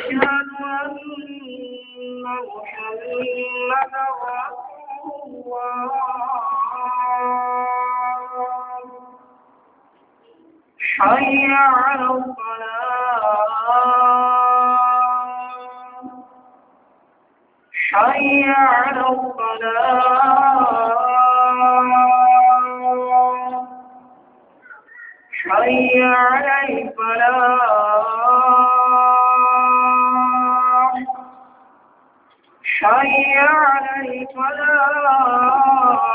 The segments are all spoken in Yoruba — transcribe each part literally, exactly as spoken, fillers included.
أشهد أن محمدا رسول الله. حي على الصلاة حي على الصلاة حي على الفلاح حي على الفلاح.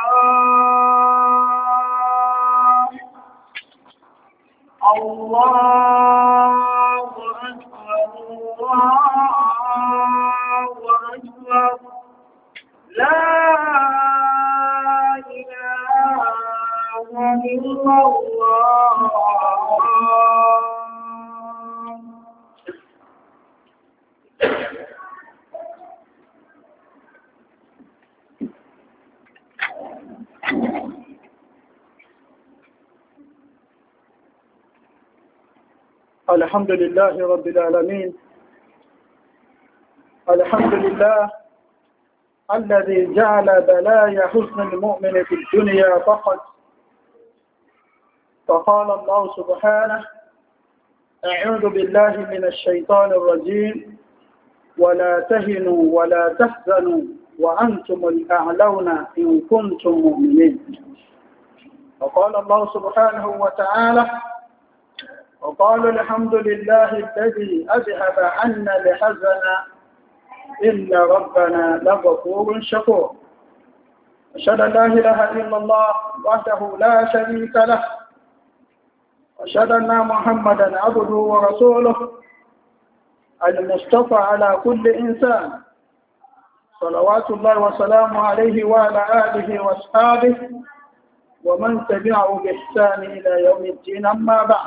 الله أكبر الله أكبر لا إله إلا الله. الحمد لله رب العالمين. الحمد لله الذي جعل بلايا حسن المؤمن في الدنيا فقط. فقال الله سبحانه: أعوذ بالله من الشيطان الرجيم، ولا تهنوا ولا تحزنوا وأنتم الأعلون إن كنتم مؤمنين. وقال الله سبحانه وتعالى: وقالوا الحمد لله الذي أذهب عنا الحزن إن ربنا لغفور شكور. أشهد أن لا إله إلا الله وحده لا شريك له، أشهد أن محمدا عبده ورسوله المصطفى على كل إنسان، صلوات الله وسلامه عليه وعلى آله وأصحابه ومن تبعه بإحسان إلى يوم الدين. أما بعد،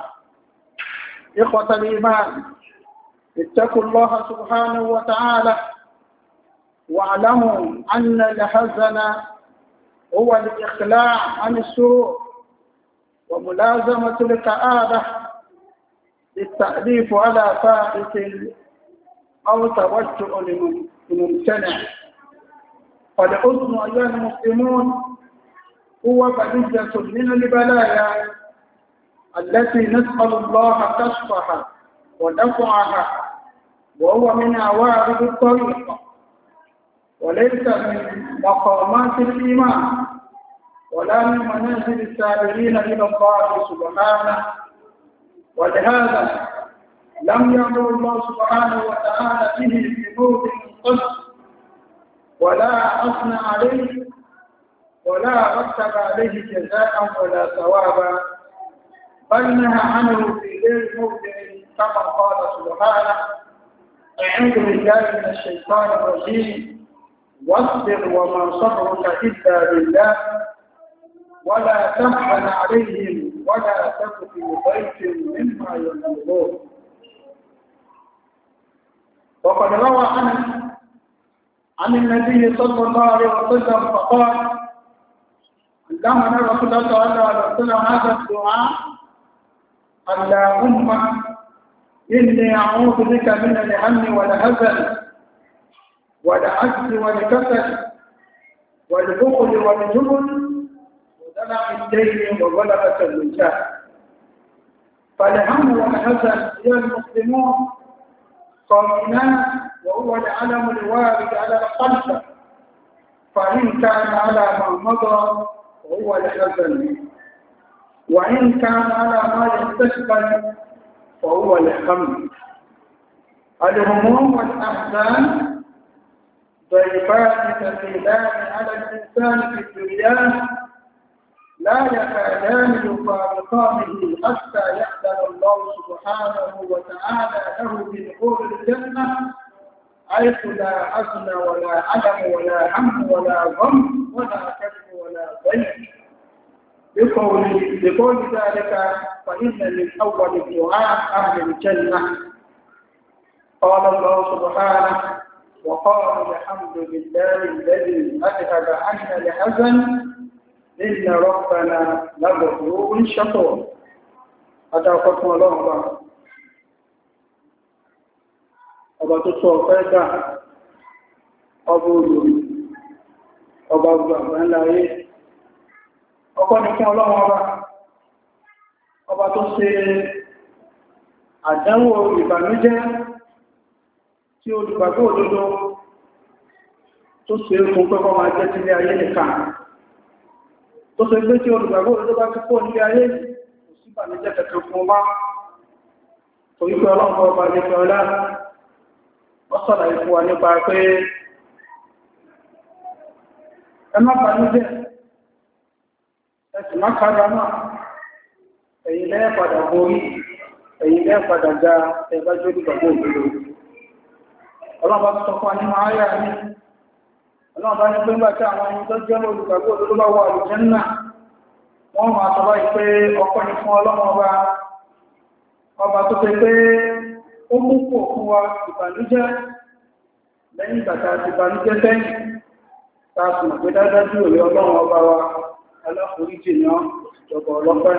إخوة الإيمان، اتقوا الله سبحانه وتعالى واعلموا أن الحزن هو الإخلاع عن السرور وملازمة الكآبة للتأليف على فائت أو توجع لممتنع. فالحزن أيها المسلمون هو بلية من البلايا التي نسأل الله كشفها ودفعها، وهو من عوارض الطريق وليس من مقامات الإيمان ولا من منازل السابقين إلى الله سبحانه. ولهذا لم يأمر الله سبحانه وتعالى به في موضع القدس ولا أثنى عليه ولا رتب عليه جزاء ولا ثوابا، بل نهى عنه في غير موضع كما قال سبحانه: أعوذ بالله من الشيطان الرجيم واصبر وما صبرك إلا بالله ولا تحزن عليهم ولا تك في ضيق مما يقولون. وقد روى عنه عن النبي صلى الله عليه وسلم فقال: علمنا رسول الله صلى الله عليه وسلم هذا الدعاء: اللهم إني أعوذ بك من الهم والحزن والعجز والكسل والبخل والجبن ودلع الدين وغلبة الرجال. فالهم والحزن يا المسلمون قائمان، وهو العلم الوارد على القلب، فإن كان على ما مضى وهو الحزن، وإن كان على ما يستقبل فهو الهم. الهموم والأحزان ضيفان ثقيلان على الإنسان في الدنيا لا يكادان يفارقانه حتى يأذن الله سبحانه وتعالى له بدخول الجنة، حيث لا حزن ولا علم ولا هم ولا غم ولا كسب ولا ضيق. بقول ذلك فإن من أول الدعاء أهل الجنة. قال الله سبحانه: وقالوا الحمد لله الذي أذهب عنا الحزن إن ربنا لغفور شكور. أتاكم الله ọba tó sọ ọ̀fẹ́ gbà ọba olórí ọba gbogbo àgbà ńlá ayé ọkọ́ ní fún ọlọ́run ọba ọba tó ṣe àdánwò ìbànújẹ́ tí olùgbàgbọ́ òdodo tó ṣe fún pẹ́kọ́ máa jẹ́ sílé ayé nìkan tó ṣe gbé tí olùgbàgbọ́ òdodo bá ti kó nílé ayé kò sí ìbànújẹ́ kẹ̀kẹ́ fún ọba torí pé ọlọ́run ọba ní pẹ́ ọlá wọ́n sọ̀rọ̀ ìfún wa nípa pé ẹ má bànújẹ́ ẹ sì má kára náà ẹ̀yin lẹ́yìn padà borí ẹ̀yin lẹ́yìn padà já ẹgbẹ́ jórí gbàgbọ́ òdodo ọlọ́run bá sọ fún wa nínú àyà ní ọlọ́run bá ní pé nígbà tí àwọn ẹni tó jẹ́ olùgbàgbọ́ òdodo bá wà àlùjánnà wọ́n máa sọ báyìí pé ọpẹ́ ni fún ọlọ́run ọba ọba tó ṣe pé ó mú kò fún wa ìbànújẹ́ lẹ́yìn ìgbàta àti ìbànújẹ́ sẹ́yìn tààsùn pé dájájú òlé ọlọ́run ọba wa aláforíjì náà ìjọba ọlọ́pẹ́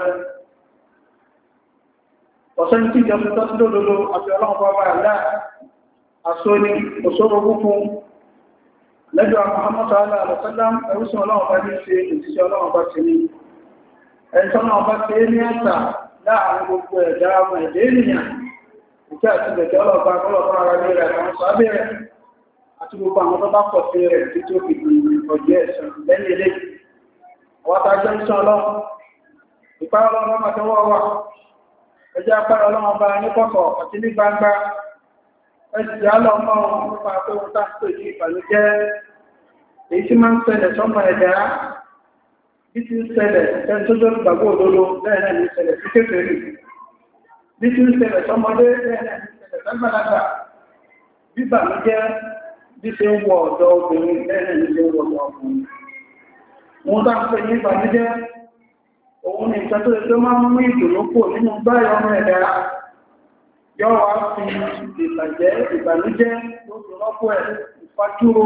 ọ̀sẹ́ ní tí ìjọba tó sílò lólo àti ọlọ́run ọba àlá àsóní òṣòro fún lẹ́jọ́ Muhammad sallallahu alaihi wasallam ẹrúsùn ọlọ́run bá ní ṣe ìṣiṣẹ́ ọlọ́run bá ti ní ẹni tọ́nà ọba ti ní ẹ̀sà láàrin gbogbo ẹ̀dá ọmọ ẹ̀dẹ́ ènìyàn ìkẹ́ àti ìgbẹ̀jẹ́ ọlọ́ọ̀bá ọlọ́ọ̀bá ara ní rẹ̀ àwọn sábẹ́ rẹ̀ àti gbogbo àwọn tó bá pọ̀ sí rẹ̀ tí tó fi ọjọ́ ẹ̀sán lẹ́yìn ilé àwọn tàjọ́ ń sán ọlọ́run ìpárá ọlọ́run máa tọwọ́ wà ẹjẹ́ apára ọlọ́run bá ní kọ̀kọ̀ àti ní gbangba ẹ̀sì alọ́mọ nípa pé wọ́n tá pè ní ìbànújẹ́ èyí tí máa ń ṣẹlẹ̀ sọ́mọ ẹ̀dá bí ti ń ṣẹlẹ̀ ẹni tó jọ́ gbàgbọ́ òdodo bẹ́ẹ̀ náà ní ṣẹlẹ̀ sí kékeré bí tí ń ṣẹlẹ̀ sọmọdé ẹ̀rẹ́ ìṣẹ̀lẹ̀ lágbàlagbà bíbà ní jẹ́ bí ṣe ń wọ ọ̀dọ̀ obìnrin ẹ̀rẹ́ ní ṣe ń wọ ọ̀dọ̀ ọkùnrin wọ́n bá ń pè ní ìbànújẹ́ òun ni ìjọ tó lè tó máa ń mú ìdùnnú kò nínú báyọ̀ ọmọ ẹ̀dá yọ́ wá fi ìbàjẹ́ ìbànújẹ́ tó fi rọ́pò ẹ̀ ìfàjúrò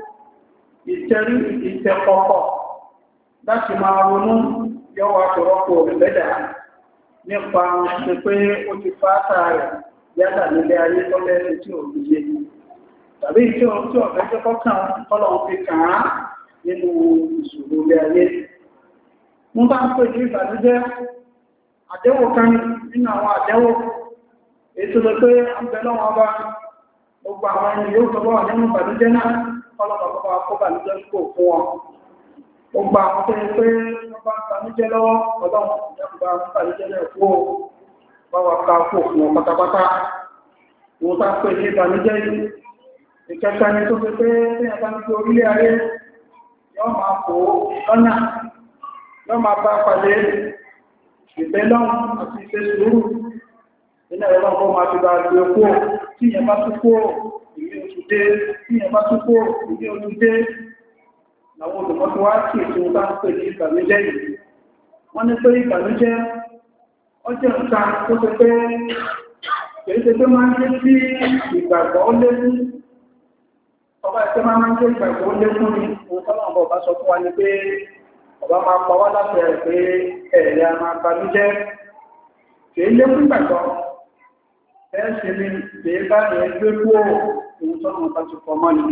ìtẹrí ìtẹ̀kọ̀kọ̀ láti máa ronú yọ́ wá fi rọ́pò ìbẹ́dà nípa ṣe pé ó ti fàátà rẹ̀ yádà nílé ayé tọ́lẹ́ tí ò fi ṣe tàbí tí ó tí ọ̀fẹ́ jẹ́ kọ́kàn tọ́lọ̀ fi kàn án nínú ìṣòro ilé ayé mú bá ń pè ní ìbànújẹ́ àdẹ́wò kan nínú àwọn àdẹ́wò ètò lọ pé àbẹ̀lọ́wọ́ ọba gbogbo àwọn ẹni yóò tọ́bọ̀ nínú ìbànújẹ́ náà kọ́lọ̀pàá kó bànújẹ́ kò fún wọn gbogbo àwọn tó yẹ pé wọ́n bá ń bànújẹ́ lọ́wọ́ ọlọ́run ìjọba bànújẹ́ náà kú ó báwa ká kó fún wọn pátápátá wọ́n tá pè ní ìbànújẹ́ yìí ìkẹta ni tó fi pé ní ẹ̀bá ń gbé orílẹ̀ ayé yọ́ máa kó lọ́nà yọ́ máa bá pàdé ìbẹ́ lọ́run àti ìfẹ́ sùúrù nínú ẹ̀rọ ọkọ̀ máa ti bá gbé kó tí ìyẹn bá tún kó ìwé oṣù dé tí ìyẹn bá tún kó ìwé oṣù dé àwọn olùmọ́tò wá sí ètò bá ń pè ní ìbànújẹ́ yìí wọ́n ní pé ìbànújẹ́ ọjọ́ nǹkan tó ṣe pé kìí ṣe pé máa ń jẹ́ sí ìgbàgbọ́ lékún ọba ìṣẹ́ máa ń jẹ́ ìgbàgbọ́ lékún ni ohun tọ́lá ọba ọba sọ fún wa ni pé ọba máa pa wá láti rẹ̀ pé ẹ̀rẹ̀ a máa banújẹ́ kìí lékún ìgbàgbọ́ bẹ́ẹ̀ sì ni kìí bá rẹ̀ gbé kúrò ohun tọ́lá ọba ti fọmọ́ ni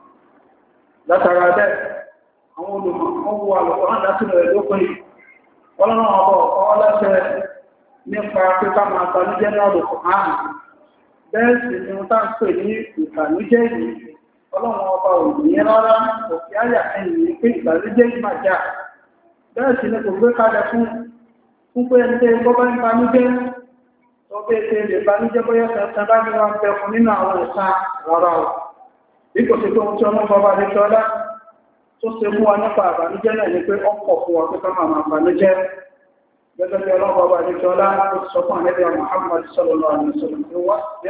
látara bẹ́ẹ̀ àwọn olùmọ̀ wọ́n wo àlùkò náà láti rẹ̀ lópin ọlọ́run ọba ọ̀kọ́ lẹ́sẹ̀ nípa pípa máa banújẹ́ náà lòkò ààrùn bẹ́ẹ̀ sì ni wọ́n tàà ń pè ní ìbànújẹ́ yìí ọlọ́run ọba òní rárá òfin àyà ẹ̀yìn pé ìbànújẹ́ yìí máa jà bẹ́ẹ̀ sì ni kò gbé kalẹ̀ fún fún pé ẹni tẹ́ gbọ́ bá ń banújẹ́ tó bẹ́ẹ̀ tẹ́ lè banújẹ́ bóyá sẹ́sẹ́ bá ní wọn bẹ fún nínú àwọn ẹ̀sà rárá o bí kò sí pé ohun tí ọmọ bàbá ní tọ́lá tó ṣe mú wa nípa àbànújẹ́ náà ni pé ọkọ̀ fún wa pé ká máa máa banújẹ́ gẹ́gẹ́ bí ọlọ́pàá bá ní tọ́lá ó sọ fún àlẹ́bẹ̀ Muhammad sallallahu alaihi wasallam tí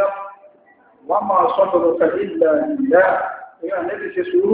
wọ́n máa sọ́dọ̀rọ̀ ka ilẹ̀ ìlẹ́ ìyá nẹ́bí ṣe sùúrù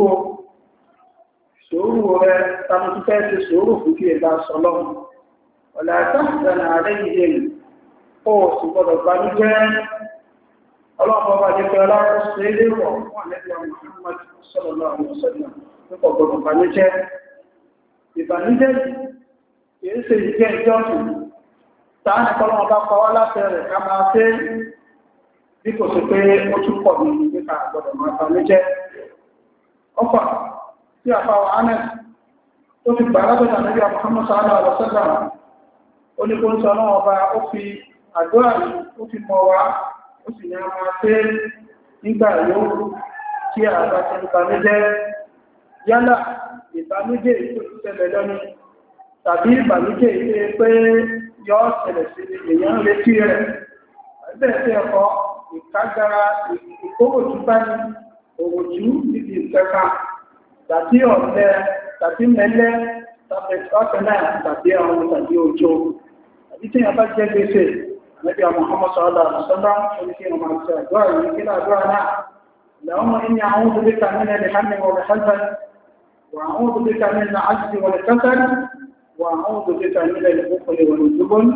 sùúrù rẹ̀ tánú tó fẹ́ ṣe sùúrù fún kí ẹ̀dá sọlọ́run ọ̀là àtàkùnrin ààrẹ yìí ó sì gbọdọ̀ banújẹ́ ọlọ́pàá bá ní tọ́lá ó ṣe é léwọ̀ fún àlẹ́bẹ̀ Muhammad sallallahu alaihi wasallam nípa gbọdọ̀ banújẹ́ ìbànújẹ́ kìí ṣe ìjẹ́ ìjọ́sìn tàà ní kọ́lọ́wọ́ bá kọwọ́ láti rẹ̀ ká máa ṣe bí kò sí pé ó tún pọ̀ ní nípa àgbọ̀dọ̀ máa ta ló jẹ́ ọkọ̀ tí a fáwọn anes tó fi gbà lábẹ́ta níbi Muhammad sallallahu alaihi wasallam ó ní kó ń sọ náà ọba ó fi àdúrà ó fi mọ̀ wá ó sì ní a máa fẹ́ nígbà yóò tí a bá ti ń banújẹ́ yálà ìbànújẹ́ ètò ìṣẹ̀lẹ̀ lọ́ní tàbí ìbànújẹ́ ètò pé yọ́ ṣẹlẹ̀ sí èèyàn létí rẹ̀ ẹgbẹ́ tí ẹ̀kọ́ ìkágara ìkówòjú bá ní òwòjú níbi ìkẹka tàbí ọ̀lẹ tàbí mẹ́lẹ́ tàbí ọ̀tẹ̀lẹ̀ tàbí àwọn tàbí òjò tàbí tí a bá jẹ́ gbèsè Nabi Muhammad sallallahu alaihi wasallam oníkí ọmọ àti àdúrà yìí kí láàdúrà náà اللهم إني أعوذ بك من الهم والحزن وأعوذ بك من العجز والكسل وأعوذ بك من البخل والجبن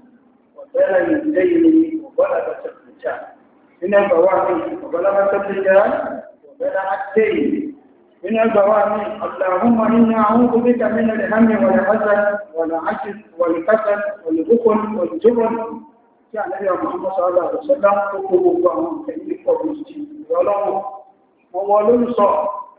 وبلغ الدين وبلغة الرجال من البوامي وبلغة الرجال وبلغ الدين من البوامي اللهم إني أعوذ بك من الهم والحزن والعجز والكسل والبخل والجبن كان النبي محمد صلى الله عليه وسلم يقول لهم كيف يقول Ọlọ́run ọwọ́ olóòsọ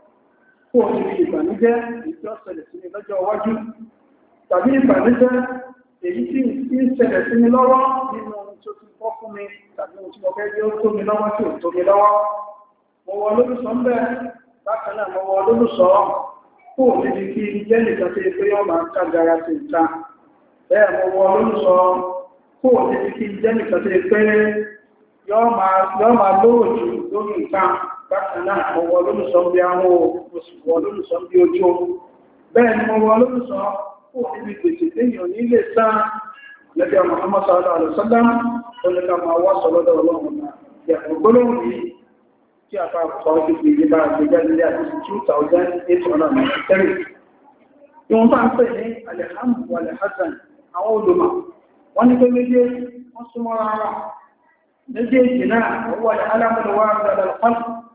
kó ní ìbànújẹ́ ìjọ́sẹ̀lẹ̀ sí ní lọ́jọ́ iwájú tàbí ìbànújẹ́ èyí tí ń ṣẹlẹ̀ sí ní lọ́wọ́ nínú ohun tó ti bọ́ fún mi tàbí ohun tí mo fẹ́ jẹ́ ó tó mi lọ́wọ́ tí ò tó mi lọ́wọ́ ọwọ́ olóòsọ ń bẹ bákan náà ọwọ́ olóòsọ kó níbi kí jẹ́ nìkan tí pé yọ́ máa kágara sí ìta bẹ́ẹ̀ ọwọ́ olóòsọ kó níbi kí jẹ́ nìkan tí pé yọ́ máa lóòjù lórí nǹkan bákan náà ọwọ́ olóòsọ bí àwọn òṣùwọ́ olóòsọ bí ojú bẹ́ẹ̀ ni ọwọ́ olóòsọ kó níbi gbèsè téèyàn nílé sáà lẹ́bí Muhammad sallallahu alaihi wasallam olùkà máa wá sọ̀lọ́dọ̀ ọlọ́run náà yàtọ̀ gbólóhùn yìí tí a bá kọ́ sí pé ìjọba àgbéjá nílé àti two thousand eight hundred ninety-three ìwọ̀n bá ń pè ní alhamdu alhassan àwọn olùmọ̀ wọ́n ní pé méjèèjì wọ́n súnmọ́ rárá méjèèjì náà wọ́n wà alámọ̀lọ́wọ́ àgbàdàlọ́pàá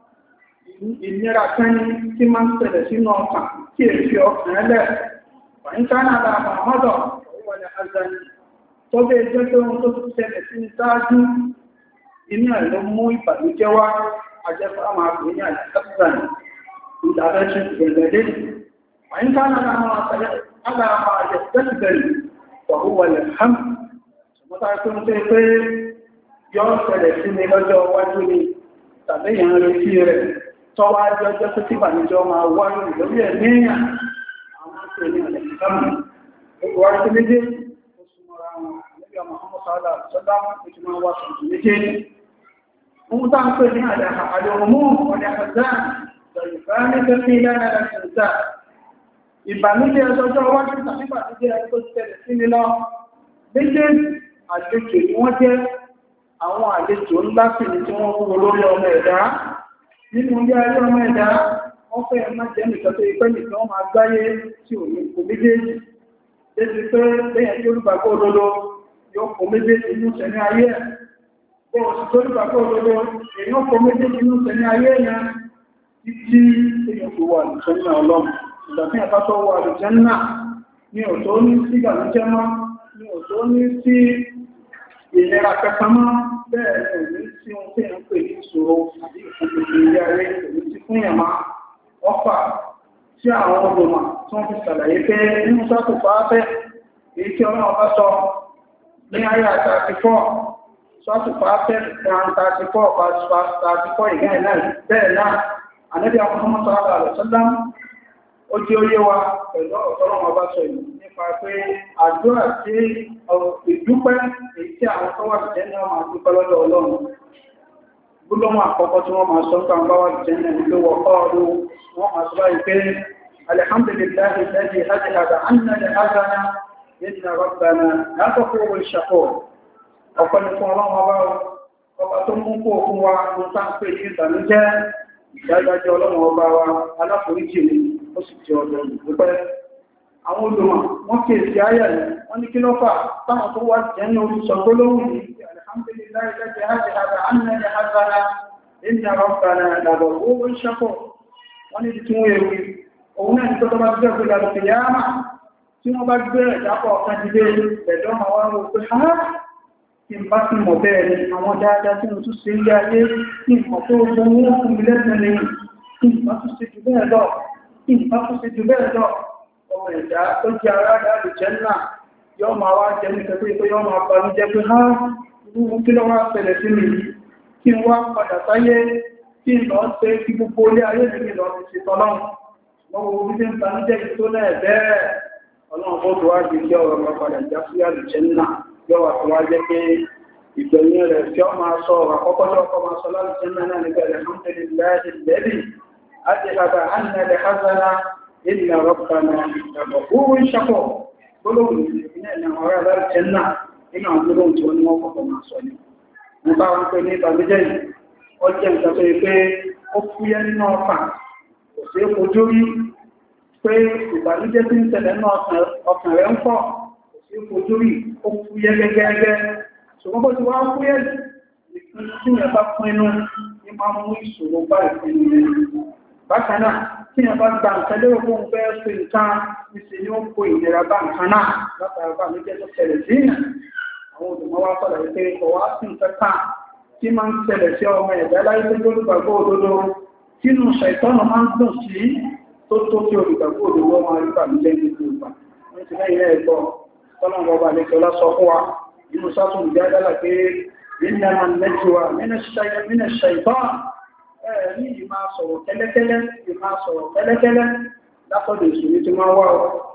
ìnira kan tí máa ń ṣẹlẹ̀ sínú ọkàn tí èsì ọkàn ẹlẹ́ wọ́n ká náà lára mọ́dọ̀ wọ́n wà alhassan tó bẹ́ jẹ́ pé ohun tó ti ṣẹlẹ̀ sí ní sáájú inú ẹ̀ ló mú ìbànújẹ́ wá ajẹ́fà máa pè ní alhassan ìdàrẹ́sì ìgbẹ̀lẹ́dẹ́ wọ́n ká náà lára àjẹ́sẹ̀lẹ̀ wọ́n lè hàn ṣùgbọ́n tó ń tẹ́ pé yọ́ ṣẹlẹ̀ sí ní lọ́jọ́ wájú ni tàbí ìyàn retí rẹ̀ tọ́wọ́ ajọ́ jẹ́ tó tí bàníjọ́ máa wáyé lórí ẹ̀ níyàn àwọn tó ní ọ̀lẹ̀ ìsámù gbogbo wáyé tó méjì ó súnmọ́ra wọn níbi ọmọ ọmọ sáádà sọ́dá ó ti máa wá sọ̀tún méjì ohun tá ń pè ní àdàmú ọ̀dẹ̀ àkàzán lọ́yìnbá ní fẹ́fẹ́ lára ẹ̀sìnta ìbànújẹ́ ọjọ́ wájú tàbí bànújẹ́ tó tẹ̀lẹ̀ sí ní lọ méjèèjì àlejò ni wọ́n jẹ́ àwọn àlejò ńlá sí ni tí wọ́n kúrò lórí ọmọ ẹ̀dá nínú ilé ayé ọmọ ẹ̀dá wọ́n fẹ́ má jẹ́ nìkan tó ipẹ́ nìkan wọ́n máa gbáyé tí ò ní kò méjèèjì débi pé lẹ́yìn tí olùgbàgbọ́ òdodo yóò kò méjèèjì inú sẹ́ni ayé ẹ̀ bó o sì tó olùgbàgbọ́ òdodo èèyàn kò méjèèjì inú sẹ́ni ayé yẹn títí èèyàn fi wà lùsẹ́ ní ọlọ́run ìgbà tí ẹ̀fà tó wà lùsẹ́ náà ní òtó ní sí ìgbàlújẹ́ mọ́ ní òtó ní sí ìlera kẹta mọ́ bẹ́ẹ̀ ní sí ohun tí ń pè ní ìṣòro àti ìfòkèkè ilé ayé ìlú ti fún ìyàmá ọfà tí àwọn ọdọ̀mà tí wọ́n fi ṣàlàyé pé nínú sọ́tù pàápẹ́ èyí tí ọlọ́run bá sọ ní ayé àtàkìfọ́ sọ́tù pàápẹ́ àtàkìfọ́ àtàkìfọ́ ìgbẹ́ náà bẹ́ẹ̀ náà ànẹ́bí àwọn ọmọ sọ́tù àlọ́sọ́lá ó jẹ́ oyé wa pẹ̀lú ọ̀tọ́rọ̀ ọba sọ yìí nípa pé àdúrà tí ìdúpẹ́ èyí tí àwọn tó wà jẹ́ ní ọmọ àdúpẹ́ lọ́dọ̀ ọlọ́run gbólóhùn àkọ́kọ́ tí wọ́n máa sọ ń kàn bá wà jẹ́ ní ìlú wọ̀kọ́ ọdún wọ́n máa sọ báyìí pé alhamdulillahi alladhi hadana anna li hadana inna rabbana la ghafurun shakur ọ̀pọ̀ ní fún ọlọ́run ọba ọba tó mú kó fún wa ní sáńpé ní ìtànújẹ́ ìdájájọ́ ọlọ́run ọba wa aláforíjì ni ó sì jẹ́ ọ̀dọ̀ ìdúpẹ́ àwọn olùmọ̀ wọ́n kí èsì ayà yìí wọ́n ní kí ló fà táwọn tó wá jẹ́ ní olùsọ tó lóhùn ní alhamdulillahi alladhi hadana anna li hadana inna rabbana la ghafurun shakur wọ́n ní tí wọ́n èrò òun náà ní tó bá jẹ́ pé lálùkì yáàmà tí wọ́n bá gbé ẹ̀dápọ̀ ọ̀kan jíde ẹ̀dọ́ àwọn ọmọ òpin ha tí n bá sì mọ̀ bẹ́ẹ̀ ni àwọn dáadáa tí mo tún ṣe ilé ayé kí n mọ̀ tó gbogbo owó fún mi lẹ́sẹ̀ ni kí n bá tún ṣe jù bẹ́ẹ̀ lọ kí n bá tún ṣe jù bẹ́ẹ̀ lọ ọmọ ẹ̀dá tó jẹ́ ara dáadé jẹ́ náà yọ́ máa wá jẹ́ nípa pé pé yọ́ máa pa ní jẹ́ pé ha irú kí ló wá ṣẹlẹ̀ sí mi kí n wá padà sáyé kí n lọ ṣe kí gbogbo ilé ayé mi lọ ti ṣe tọ́lọ́run lọ́wọ́ orí tí ń ta ní jẹ́ tó náà bẹ́ẹ̀ ọlọ́run bó tó wá di kí ọ̀rọ̀ máa padà já sí àlùjẹ́ náà yọ́ wà tó wá jẹ́ pé ìgbẹ̀yìn rẹ̀ tí ó máa sọ ọ̀rọ̀ àkọ́kọ́ tó ọkọ̀ máa sọ lálùjẹ́ náà nígbà rẹ̀ fún tẹ́lẹ̀ láti lẹ́bí àti àbá ànàlẹ̀ hazana ìlà rọ́pàá ìgbàgbọ́ fún ìṣàpọ̀ gbólóhùn ìpínlẹ̀ ní àwọn ará lálùjẹ́ náà nínú àwọn gbólóhùn tí wọ́n ní wọ́n kọ́kọ́ máa sọ ni wọ́n bá wọn pé ní ìbànújẹ́ yìí ó jẹ́ nǹkan tó yẹ pé ó fúyẹ́ nínú ọkàn kò sí ojú rí pé ìbànújẹ́ tí ń ṣẹlẹ̀ nínú ọkàn rẹ̀ ń pọ̀ kò sí ojú rí ó fúyẹ́ gẹ́gẹ́gẹ́ ṣùgbọ́n bó ti wá fúyẹ́ ìpinnu tí yẹn bá pinnu ní máa mú ìṣòro bá ìpinnu rẹ̀ bákan náà tí yẹn bá gba nǹkan lérò fún un fẹ́ ṣe nǹkan ìṣe ni ó kó ìlera bá nǹkan náà látara bá mi jẹ́ tó ṣẹlẹ̀ sí yẹn àwọn olùmọ̀ wá sọ̀rọ̀ wípé ọwá sí nǹkan kan tí máa ń ṣẹlẹ̀ sí ọmọ ẹ̀dá láyé tó olùgbàgbọ́ òdodo tínú ṣàìtọ́nà máa ń dùn sí tó tó kí olùgbàgbọ́ òdodo máa rí bà mí lẹ́yìn ìlú ìgbà wọ́n ti lẹ́yìn rẹ̀ gbọ́ tọ́lọ́mọ ọba àlejò ọlá sọ fún wa inú sátún ìdí adálà pé nínú ẹmọ nẹ́jùwà nínú ṣàìtọ́n ní ìmá sọ̀rọ̀ kẹ́lẹ́kẹ́lẹ́ ìmá sọ̀rọ̀ kẹ́lẹ́kẹ́lẹ́ látọ̀dọ̀ èṣù ní ti máa wà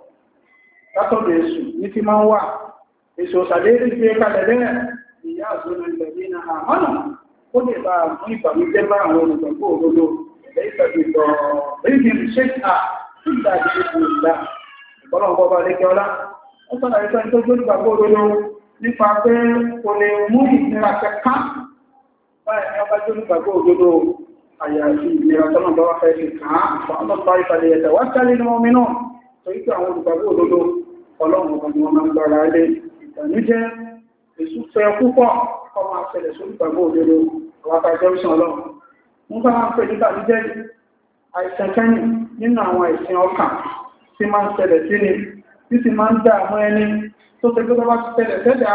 látọ̀dọ̀ èṣù ní ti máa wà èṣù ṣàdédé gbé kalẹ̀ lẹ́rẹ̀ ìyá àzọ́nà ìgbẹ̀bí na àmọ́nà ó lè bá mú ìbàmíjẹ́ bá àwọn olùgbàgbọ́ òdodo ilẹ̀ ìfẹ̀bí lọ rígin ṣéṣà nígbà ìdíje ìgbà ìbọ́lọ̀gbọ́ bá lékẹ́ ọlá ó sọ́nà ìfẹ́ tó gbé olùgbàgbọ́ òdodo nípa pé kò lè mú ìnira kẹká báyìí ní ọba tó olùgbàgbọ́ òdodo àyàfi ìnira tọ́nà bá wá fẹ́ fi kàn án àwọn ọ̀pá ìfàlẹ̀ ẹ̀tẹ̀ wá sálé ní ọmọ náà torí pé àwọn olùgbàgbọ́ òdodo ọlọ́run ọba ni wọ́n máa ń gbára lé ìbànújẹ́ èṣù fẹ́ púpọ̀ ọmọ àṣẹlẹ̀ sórí ìgbàgbọ́ òdodo àwákà jẹ́rìsàn ọlọ́run wọ́n bá máa ń pè ní ìbànújẹ́ àìsàn kẹ́yìn nínú àwọn àìsàn ọkàn tí máa ń ṣẹlẹ̀ sí ni tí sì máa ń dá àwọn ẹni tó ṣe gbọ́dọ̀ bá ti ṣẹlẹ̀ sẹ́dá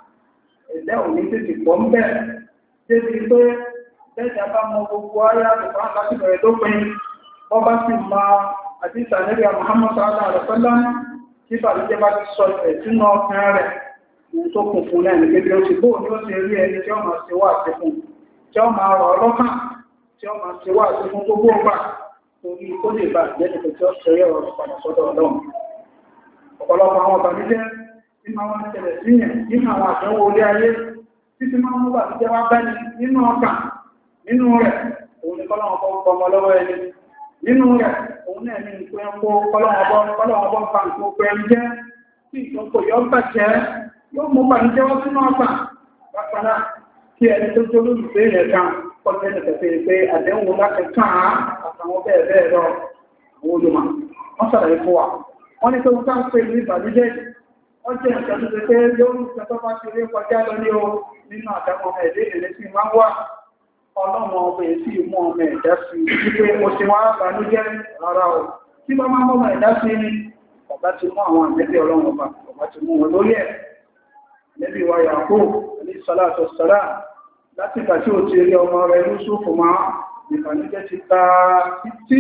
ẹ̀dá òní tètè pọ̀ ń bẹ̀ débi pé bẹ́ẹ̀dá bá mọ gbogbo ayé àtìkọ́ láti bẹ̀rẹ̀ dópin wọ́n bá sì máa àdíṣà níbi Muhammad sallallahu alaihi wasallam tí ìbànújẹ́ bá ti sọ ẹ̀ sínú ọkàn rẹ̀ tó kùn fún náà ní kéde ó ti bóò ní ó ti rí ẹni tí ó máa ṣe wà sí fún tí ó máa rọ̀ ọlọ́kàn tí ó máa ṣe wà sí fún gbogbo ọgbà torí kó lè bá ìjẹ́jẹ́ tí ó ṣẹ̀rẹ̀ ọ̀rọ̀ padà sọ́dọ̀ ọlọ́run ọ̀pọ̀lọpọ̀ àwọn ọ̀bànújẹ́ tí máa wọ́n ṣẹlẹ̀ sí yẹn nínú àwọn àdánwò orí ayé títí máa mú bàtújẹ́ wá bẹ́ni nínú ọkàn nínú rẹ̀ òun ni kọ́lọ́wọ́ bọ́ ọmọ lọ́wọ́ ẹni nínú rẹ̀ òun náà ní ìpín kó kọ́lọ́wọ́ bọ́ fa nǹkan ọkọ̀ ẹni jẹ́ tí ìjọpọ̀ yọ bàjẹ́ yóò mú bàjẹ́ wọ́n sínú ọ̀pá bákanáà kí ẹni tó tó lólùfẹ́ rẹ̀ kan kọjá ẹ̀kẹ́fẹ́ pé àdéhùn láti kàn án àtàwọn bẹ́ẹ̀ bẹ́ẹ̀ lọ àwọn olùmọ̀ wọ́n sàlàyé fún wa wọ́n ní tó ń ká ń pè ní ìbànújẹ́ wọ́n jẹ́ ìṣẹ́ tó ṣe pé lórí ìṣẹ́ tó bá ti rí kọjá lọ ní o nínú àdámọ́ ọmọ ẹ̀dẹ́ ìrẹ̀lẹ́ sí máa ń wà ọlọ́mọ ọmọ èsì mú ọmọ ẹ̀dá sí wípé o ti wá bànújẹ́ rárá o tí bá máa mọ́ ẹ̀dá sí ní ọ̀bá ti mú àwọn àmẹ́bí ọlọ́run ọba ọba ti mú wọn lórí ẹ̀ lẹ́bí wa yàkó ní sọ́látọ̀ sọ́lá láti ìgbà tí ó ti rí ọmọ rẹ̀ Yúsúfù máa ìbànújẹ́ ti ta títí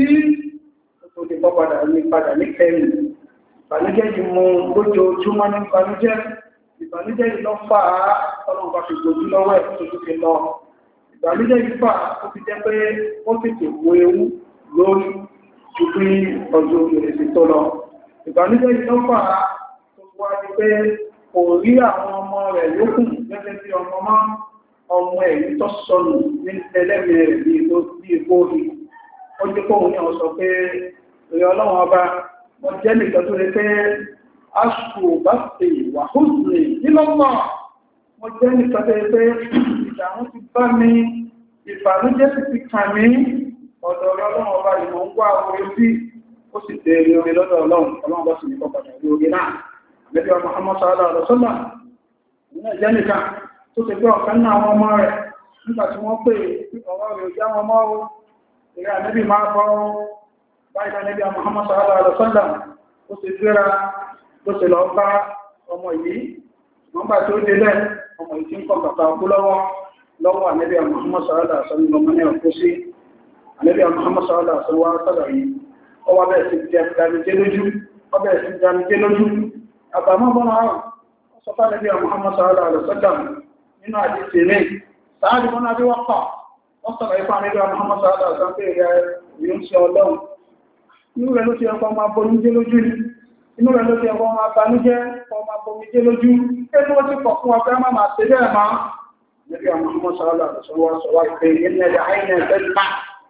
tó ti bọ́ padà ní padà ní kẹrin ìbànújẹ́ yìí mú lójoojúmọ́ ní ìbànújẹ́ ìbànújẹ́ yìí lọ fà á ọlọ́run bá fi gbòjú lọ́wọ́ ẹ̀ tó ti lọ ìbànújẹ́ yìí fà ó fi jẹ́ pé ó tètè wo ewu lórí ju bí ọjọ́ ìrèsì tó lọ ìbànújẹ́ yìí lọ fà á tó wá di pé kò rí àwọn ọmọ rẹ̀ yókùn gẹ́gẹ́ bí ọmọ mọ́ ọmọ ẹ̀yí tó sọnù ní ẹlẹ́mì rẹ̀ bí ipò rí ó jẹ́ kó ní ọ̀sọ̀ pé rí ọlọ́run ọba wọ́n jẹ́ nìkan tó lè pé aṣù bá ṣe wà húsùn nílọ́pọ̀ wọ́n jẹ́ nìkan tó lè pé ìdàmú ti bá mi ìbànújẹ́ sì ti kàn mí ọ̀dọ̀ ọlọ́run ọba ìmọ̀ ń wá orí sí ó sì tẹ̀lé orí lọ́dọ̀ ọlọ́run ọlọ́run bá sì ní kọ́ padà orí náà Ànábì wa Muhammad sallallahu alaihi wasallam ní ẹ̀jẹ́ nìkan tó ti gbé ọ̀kan náà àwọn ọmọ rẹ̀ nígbà tí wọ́n pè ọ̀rọ̀ rẹ̀ já wọn mọ́ ìrẹ́ Ànábì máa bọ́ báyìí Ànábì wa Muhammad sallallahu alaihi wasallam ó ti gbéra tó ti lọ bá ọmọ yìí wọ́n bá tó délẹ̀ ọmọ ìtí ń kọ́ bàbá ọkú lọ́wọ́ lọ́wọ́ ànẹ́bí Muhammad sallallahu alaihi wasallam ọmọ ní ọkú sí ànẹ́bí Muhammad sallallahu alaihi wasallam wá sọ́dọ̀ yìí ọwọ́ bẹ̀rẹ̀ sí dámijé lójú ọbẹ̀ sí dámijé lójú àbàmọ́ bọ́nà àrùn sọ́fà ànẹ́bí Muhammad sallallahu alaihi wasallam nínú àdíṣe mi sáàdì bọ́nà àbí wọ́pọ̀ wọ́n sọ̀rọ̀ ifá ànẹ́bí Muhammad sallallahu alaihi wasallam pé rẹ̀ yóò ń ṣe ọlọ́run inú rẹ̀ ló ti ẹkọ́ máa bonújé lójú inú rẹ̀ ló ti ẹkọ́ máa banújẹ́ ọmọ bonújé lójú ẹni wọ́n ti pọ̀ fún ọpẹ́ máa máa ṣe bẹ́ẹ̀ máa níbi àwọn ọmọ sọ́lá sọ́wọ́ ìpé ilẹ̀ àìyàn ẹ̀fẹ́ta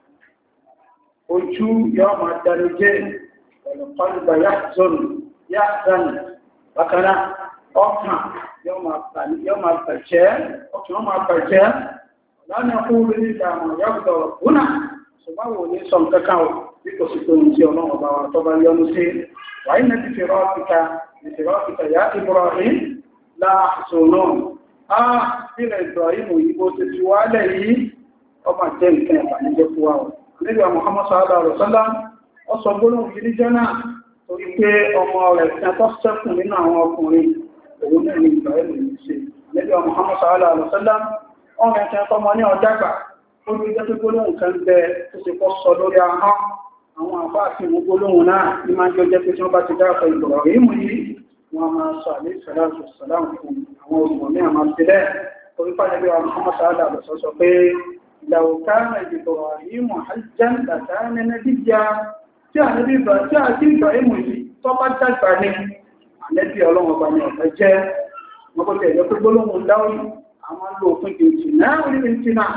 ojú yọ́ máa banújẹ́ pẹ̀lú kọlùbà yáàzọ́nù bákaná ọkàn yọ́ máa bàjẹ́ ọkàn máa bàjẹ́ lánàá fún orí ìdàmù yọ́gbọ̀rọ̀ fúnà ṣùgbọ́n wò ní sọ kankan bí kò sí pé ohun tí ọlọ́run bá wa tọ́ba yọ́nú sí wàá ní ti fi rọ́ọ̀kìta ìfìrọ́ọ̀kìta yá Ibrahim láàṣọ̀nà á sílẹ̀ Ibrahim òyìnbó ti fi wálẹ̀ yìí ọmọ jẹ́ nǹkan ìbànújẹ́ fún wa níbi Muhammad sallallahu alaihi wasallam ó sọ gbólóhùn yìí níjọ́ náà torí pé ọmọ rẹ̀ tí a tọ́ sẹ́kùn nínú àwọn ọkùnrin òun náà ní Ibrahim yìí ṣe níbi Muhammad sallallahu alaihi wasallam ọmọ ẹ̀ tí a tọ́mọ ní ọjàgbà ó ní jẹ́ pé gbólóhùn kan bẹ tó ṣe kọ́ sọ lórí ahọ́n àwọn àfáà sí mú gbólóhùn náà ní máa jọ jẹ́ pé tí wọ́n bá ti dáàfẹ́ Ibrahim yìí wọ́n máa sọ àlẹ́ ìsẹ̀láàtù sàlámù fún àwọn olùmọ̀ ní àmà sílẹ̀ orí pàdébí wa Muhammad sallallahu alaihi wasallam sọ pé ìlàwó káàmà Ibrahim hajjan látàánẹ́ nẹ́bíjà tí ànẹ́bí ìbà tí àti Ibrahim yìí tó bá dàgbà ní ànẹ́bí ọlọ́run ọba ní ọ̀fẹ́ jẹ́ wọ́n kó tẹ̀lé pé gbólóhùn dáwì àwọn lò fún ìtì náà orí ìtì náà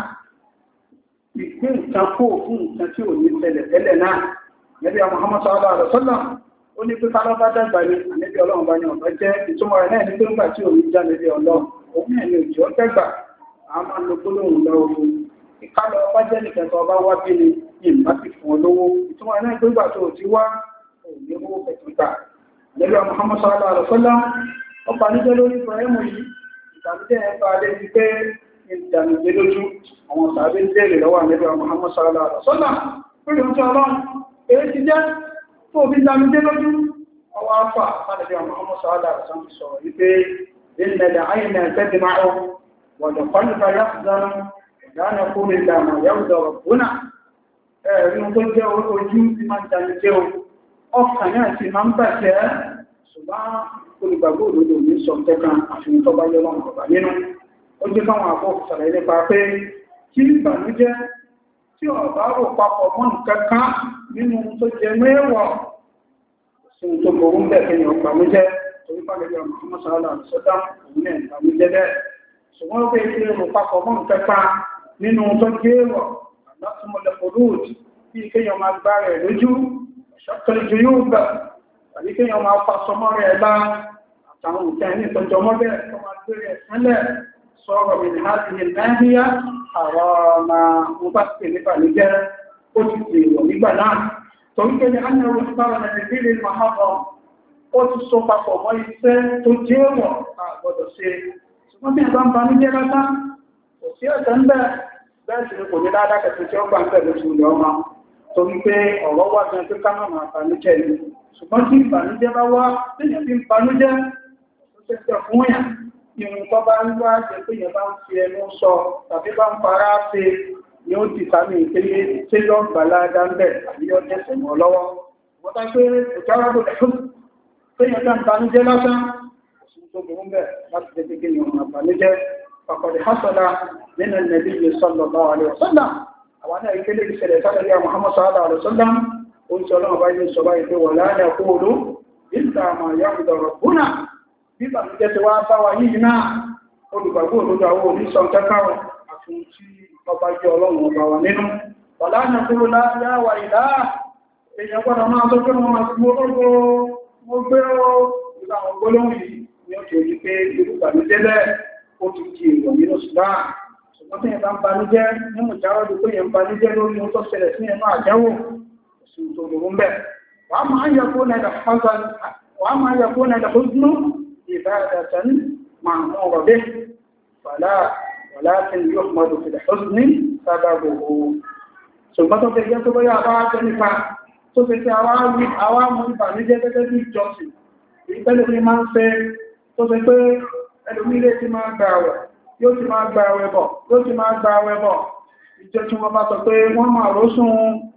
ìgbé nǹkan kó fún nǹkan tí ò ní tẹ́lẹ̀ tẹ́lẹ̀ náà ànẹ́bí Muhammad sallallahu alaihi wasallam ó ní pé kálọ́ bá dàgbà ní ànẹ́bí ọlọ́run bá ní ọ̀fẹ́ jẹ́ ìtumọ̀ rẹ̀ náà ní pé nígbà tí ò ní já ànẹ́bí ọlọ́run òun náà ní òjò dàgbà a máa lo gbólóhùn lọ́wọ́ fún ìkálọ̀ ọba jẹ́ nìkan tó ọba wá bí ni ìmá ti fún ọ lówó ìtumọ̀ rẹ̀ náà pé nígbà tó ò ti wá òun ní owó pẹ̀tù gbà ànẹ́bí Muhammad sallallahu alaihi wasallam ọba níjẹ́ lórí Ibrahim yìí ìtàbíjẹ́ ẹ̀ bá dé ti pé ìdàmìjẹ́ lójú àwọn sàbẹ́ ń bèèrè lọ́wọ́ ànẹ́bí Muhammad sallallahu alaihi wasallam pẹ̀lú ọjọ́ ọlọ́run èyí ti jẹ́ tó fi ìdàmìjẹ́ lójú ọwọ́ afá ànẹ́bí Muhammad sallallahu alaihi wasallam sọ̀rọ̀ wípé ìnẹ̀lẹ̀ àìnà tẹ́dìmáà wọ̀dọ̀ pàlùfà yàtùdánù ìdáná kúrò ìdàmà yàwùdọ̀ ọ̀gbọ́nà ẹ̀rin tó jẹ́ ojú ti máa ń dàmìjẹ́ ọkàn náà ti máa ń bàjẹ́ ṣùgbọ́n olùgbàgbọ́ òdodo ní sọ tẹ́kan àfihàn tó bá yọ́lọ́ ọ̀gbà nínú ó jẹ́ káwọn àpọ̀ sàlẹ̀ nípa pé kí ìbànújẹ́ tí ọ̀bá rò papọ̀ mọ́ nǹkan kan nínú tó jẹ mẹ́wọ̀ sí tó ború ń bẹ̀ kẹyìn ọ̀gbànújẹ́ torí pàdébí ọmọ ọmọ sàálà sọ́dá òun náà ìbànújẹ́ bẹ́ẹ̀ ṣùgbọ́n ó bẹ́ẹ̀ tí rò papọ̀ mọ́ nǹkan kan nínú tó jẹ́ wọ̀ àlátúmọ̀lẹ̀ olóòtú bí kéèyàn máa gbá rẹ̀ lójú ṣọ́kẹ́ ju yóò gbà tàbí kéèyàn máa fa sọmọ́ rẹ̀ lá àtàwọn òkè ní ìtọ́jọ́ mọ́ bẹ́ẹ̀ tó máa gbé rẹ̀ sẹ́lẹ̀ sọ̀rọ̀ mi láti ní nàìjíríà àwọn ọmọ wọn bá ti nípa ní jẹ́ ó ti ti rọ̀ nígbà náà torí pé ní ánàrò ìpára nàìjíríà mahabọ ó ti so papọ̀ mọ́ iṣẹ́ tó jẹ́ wọ̀ àgbọ̀dọ̀ ṣe ṣùgbọ́n tí ìbá ń ba ní jẹ́ lásá kò sí ẹ̀sẹ̀ ń bẹ̀ bẹ́ẹ̀ sì ni kò ní dáadáa kẹsì tí ó gbà ń bẹ̀ lóṣù ilẹ̀ ọmọ torí pé ọ̀rọ̀ wà gan pé ká má máa banújẹ́ ni ṣùgbọ́n tí ìbànújẹ́ bá wá tí ìyẹn fi ń banújẹ́ ó ṣẹ̀ṣẹ̀ fún yàn ìrùn tó bá ń wá jẹ́ pé yẹn bá ń fi ẹnu sọ tàbí bá ń fara ṣe ni ó ti sàmì ìpele tí yọ gbàládá ń bẹ̀ àbí yọ jẹ́sẹ̀ mọ́ lọ́wọ́ wọ́n tá pé òjárábò lẹ́fún pé yẹn bá ń banújẹ́ lásán òṣùn tó burú bẹ̀ láti jẹ́ pé kéèyàn máa banújẹ́ pàpàdé hásọ̀lá nínú ẹ̀nẹ́bí yìí sallallahu alaihi wasallam àwọn náà ìpele ìṣẹ̀lẹ̀ sálẹ̀ yà Muhammad sallallahu alaihi wasallam ó ń sọ lọ́wọ́ báyìí sọ báyìí pé wala naqulu illa ma yarda rabbuna nígbà tó jẹ́ ti wá bá wa yìí náà olùgbàgbọ́ òdodo àwọn oníṣọ́ kẹ́kàrọ̀ àfihàn tí ọba jẹ́ ọlọ́run ọba wa nínú wàlá ní kúrò láyáwà ìdá èèyàn gbọ́dọ̀ máa tó pé wọ́n máa ti gbogbo mo gbé ó ìlà àwọn gbólóhùn yìí ni ó ti ojú pé olùgbàlódé bẹ́ẹ̀ ó ti di èrò nínú ṣùgbọ́n ṣùgbọ́n tí yẹn bá ń banújẹ́ nínú ìjáwọ́dù pé yẹn ń banújẹ́ lórí ohun tó ṣẹlẹ̀ sí ẹnu àjẹ́wò òsì tó lòrú ń bẹ̀ wàá máa yẹ kó nà ìdà عبادة معمور به فلا ولكن يحمد في الحزن سببه ṣùgbọ́n tó fẹ́ jẹ́ tó bóyá àbá jẹ́ nípa tó fẹ́ tí àwa mú ìbànújẹ́ gẹ́gẹ́ bí ìjọsìn ìpẹ́lẹ̀ ní máa ń fẹ́ tó fẹ́ pé ẹlòmí ilé ti máa gba àwẹ̀ yóò ti máa gba àwẹ̀ bọ̀ yóò ti máa gba àwẹ̀ bọ̀ ìjọ tí wọ́n bá sọ pé wọ́n máa rósùn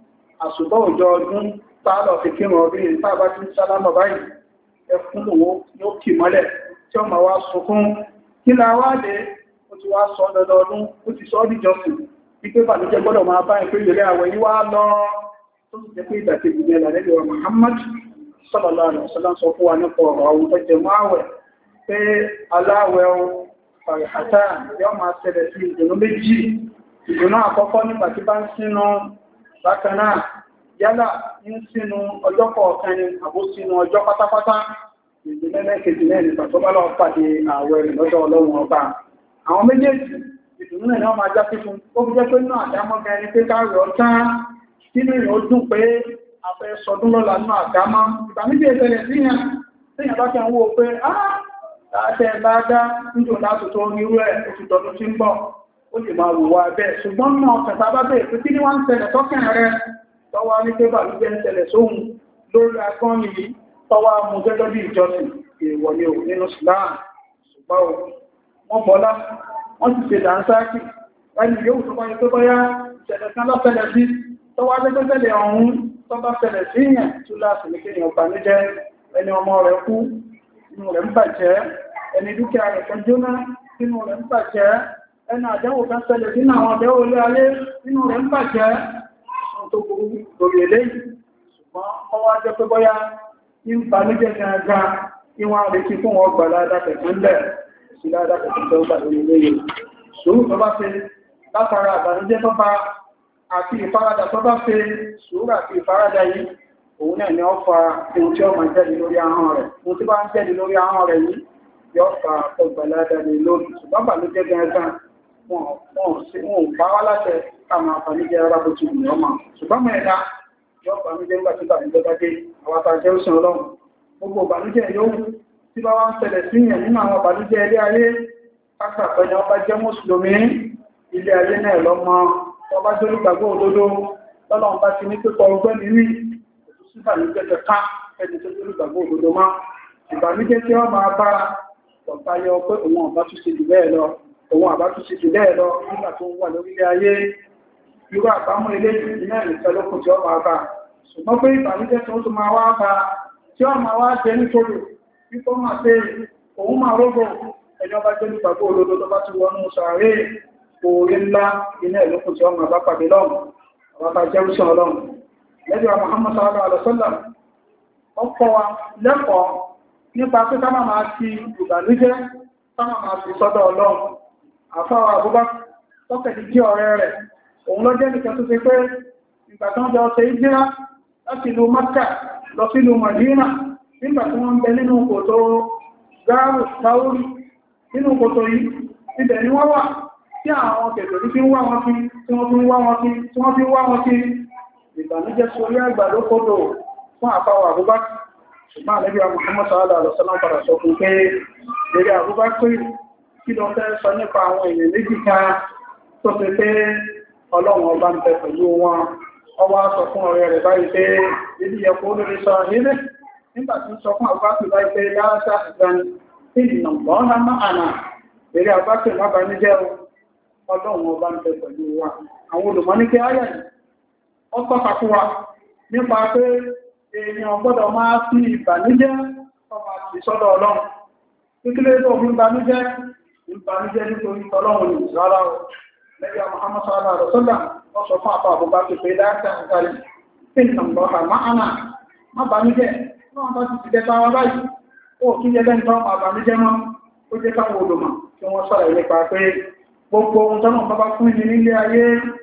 àsùbọ̀ òjò ọdún tààlọ̀ fi kírun ọdún tàbá tí sálámọ̀ báyìí ẹkùn lòwó yóò kì mọ́lẹ̀ tí ó máa wá sunkún kí la wá dé ó ti wá sọ ọdọọdún ó ti sọ dìjọsìn wípé bàlújẹ́ gbọ́dọ̀ máa bá ìpé ìrẹ́ àwẹ̀ yí wá lọ tó ti jẹ́ pé ìdàkejì ní ẹ̀lẹ́dẹ̀ wa Muhammad sallallahu alaihi wasallam sọ fún wa nípa ọ̀rọ̀ àwọn tó jẹ mọ́ àwẹ̀ pé aláwẹ̀ fàrìhàtà yóò máa ṣẹlẹ̀ sí ìdùnnú méjì ìdùnnú àkọ́kọ́ nígbà tí bá ń sínú bákan náà yálà ń sínú ọjọ́ kọ̀ọ̀kan ni àbó sínú ọjọ́ pátápátá ìdùnnẹ́lẹ́kejì náà nígbà tó bá lọ pàdé àwẹ̀ rẹ̀ lọ́dọ̀ Ọlọ́run ọba àwọn méjèèjì ìdùnnú náà ni wọ́n máa já sí fún ó fi jẹ́ pé náà àdámọ́gá ẹni pé káàrọ̀ ọ̀tán nínú ìrìn ó dùn pé afẹ́ sọdún lọ́la náà àdámọ́ ìbàmídé ìṣẹ̀lẹ̀ síyàn síyàn bá kẹ́ ń wó pé áá láàṣẹ bá dá níjò láti tó nírú ẹ̀ oṣù tọdún tí ń bọ̀ ó lè máa wùwà bẹ́ẹ̀ ṣùgbọ́n náà kẹta bá bẹ́ẹ̀ pé kí ní wọ́n ń ṣẹlẹ̀ tọ́kẹ̀ rẹ tọ́wọ́ ní pé bàlújẹ́ ń ṣẹlẹ̀ sóhun lórí agbọ́n yìí tọ́wọ́ mú gẹ́gẹ́ bí ìjọsìn èèwọ̀ ni ò nínú Islam ṣùgbọ́n wọ́n bọ́lá wọ́n ti ṣe dànsáàkì ẹni yóò tó wáyé tó bọ́yá ìṣẹ̀lẹ̀ kan lọ́sẹ̀lẹ̀ sí tọ́wọ́ adẹ́gbẹ́sẹ̀lẹ̀ ọ̀hún tó bá ṣẹlẹ̀ sí ìyẹn tó láti ní kí èèyàn bànújẹ́ ẹni ọmọ rẹ̀ kú inú rẹ̀ ń bàjẹ́ ẹni dúkìá rẹ̀ kan jóná inú rẹ̀ ń bàjẹ́ ẹni àdẹ́wò kan ṣẹlẹ̀ sínú àwọn àdẹ́wò ilé ayé inú rẹ̀ ń bàjẹ́ tó burú lórí eléyìí ṣùgbọ́n ọwọ́ ajẹ́ pé bọ́yá ń bànújẹ́ ní aga ìwọ̀n rẹ̀ kí fún wọn gbà ládàkẹ̀kẹ́ ńlẹ̀ sí ládàkẹ̀kẹ́ tó gbà lórí eléyìí sùúrù tó bá ṣe látara àbànújẹ́ tó bá àti ìfaradà tó bá ṣe sùúrù àti ìfaradà yìí òun náà ni ó fa ohun tí ó máa jáde lórí ahọ́n rẹ̀ ohun tí bá ń jáde lórí ahọ́n rẹ̀ yìí yóò fa ọgbà ládàá lórí ṣùgbọ́n bànújẹ́ gẹ́gẹ́ wọn ò bá wá láṣẹ àmà àbànújẹ́ rárá bó ti wù ọ́ mà ṣùgbọ́n mọ̀ ẹ̀dá yóò bànújẹ́ nígbà tí bànújẹ́ bá dé àwọn àtàjẹ́ òsìn ọlọ́run gbogbo bànújẹ́ yóò tí bá wá ń ṣẹlẹ̀ sí yẹn nínú àwọn bànújẹ́ ilé ayé pàtàkì ọba jẹ́ mùsùlùmí ilé ayé náà lọ́mọ ọba jẹ́ olùgbàgbọ́ òdodo lọ́lọ́run bá ti ní pípọ̀ ọgbẹ́ nínú òtútù bànújẹ́ kẹta ẹni tó jẹ́ olùgbàgbọ́ òdodo má ìbànújẹ́ tí wọ́n máa bá ọ̀pá yọ pé òun ọ̀bá tún ṣe jù bẹ́ẹ̀ lọ òun àbá tún ṣe jù bẹ́ẹ̀ lọ nígbà tó ń wà lórílẹ̀ ayé irú àbámọ́ ilé ìrìnà ìrìnṣẹ́lókùn tí ó máa bá ṣùgbọ́n pé ìbànújẹ́ tí ó tún máa wá bá tí ó máa wá jẹ nítorí wípọ́ máa pé òun máa rógbò ẹni ọba jẹ́ nígbàgbọ́ olódo tó bá ti wọnú sàárè orí ńlá iná ìlókùn tí ó máa bá pàdé lọ́rùn àwọn bá jẹ́ òṣìṣẹ́ ọlọ́run lẹ́jọ́ Muhammad sallallahu alaihi wasallam ó kọ́ wa lẹ́kọ̀ọ́ nípa pé ká máa fi ìbànújẹ́ ká máa fi sọ́dọ̀ ọlọ́run àfáwà àbúbá tọ́kẹ̀dì jí ọ̀rẹ́ rẹ̀ òun ló jẹ́ nìkan tó ṣe pé ìgbà tó ń jọ ṣe ìjírá láti ìlú Mákkà lọ sí ìlú Mádínà nígbà tí wọ́n ń bẹ nínú kòtò gáàrù sáúrì nínú kòtò yìí ibẹ̀ ni wọ́n wà tí àwọn kẹ̀kẹ̀rí fi ń wá wọn kí tí wọ́n fi ń wá wọn kí tí wọ́n fi ń wá wọn kí ìbànújẹ́ sórí àgbà ló kòtò fún àfáwà àbúbá ṣùgbọ́n àlẹ́bí Muhammad sallallahu alaihi wasallam padà sọ fún pé lórí àbúbá pé kí lọ fẹ́ sọ nípa àwọn èèyàn méjì kan tó fi pé ọlọ́run ọba ń bẹ pẹ̀lú wọn ọwá sọ fún ọ̀rẹ́ rẹ̀ báyìí pé ibi yẹ kó lórí sọ nílé nígbà tí sọ fún àbúbákì báyìí pé láàṣà ìgbani tí ìnà bọ́ọ̀nà máàna èrè àbúbákì má bá ní jẹ́ ọlọ́run ọba ń bẹ pẹ̀lú wa àwọn olùmọ̀ ní kí áyà yìí ó tọ́ka fún wa nípa pé èèyàn gbọ́dọ̀ máa fi ìbànújẹ́ ọmọ àti sọ́dọ̀ ọlọ́run kíkílé tó fi ìbànújẹ́ ìbànújẹ́ nítorí tọ́lọ́run ní ìsára ọ̀ lẹ́yìn Muhammad sallallahu alaihi wasallam wọ́n sọ fún àpá àbúgbà pípẹ́ láti àgbàrí tí ìtàǹgbọ́ àmáhánà má bànújẹ́ wọ́n bá ti ti dẹ́ta wá báyìí ó kí jẹ́ lẹ́ntọ́ àbànújẹ́ mọ́ ó jẹ́ káwọn olùmọ̀ tí wọ́n sọ̀rọ̀ nípa pé gbogbo ohun tọ́nà bá bá fún ní nílé ayé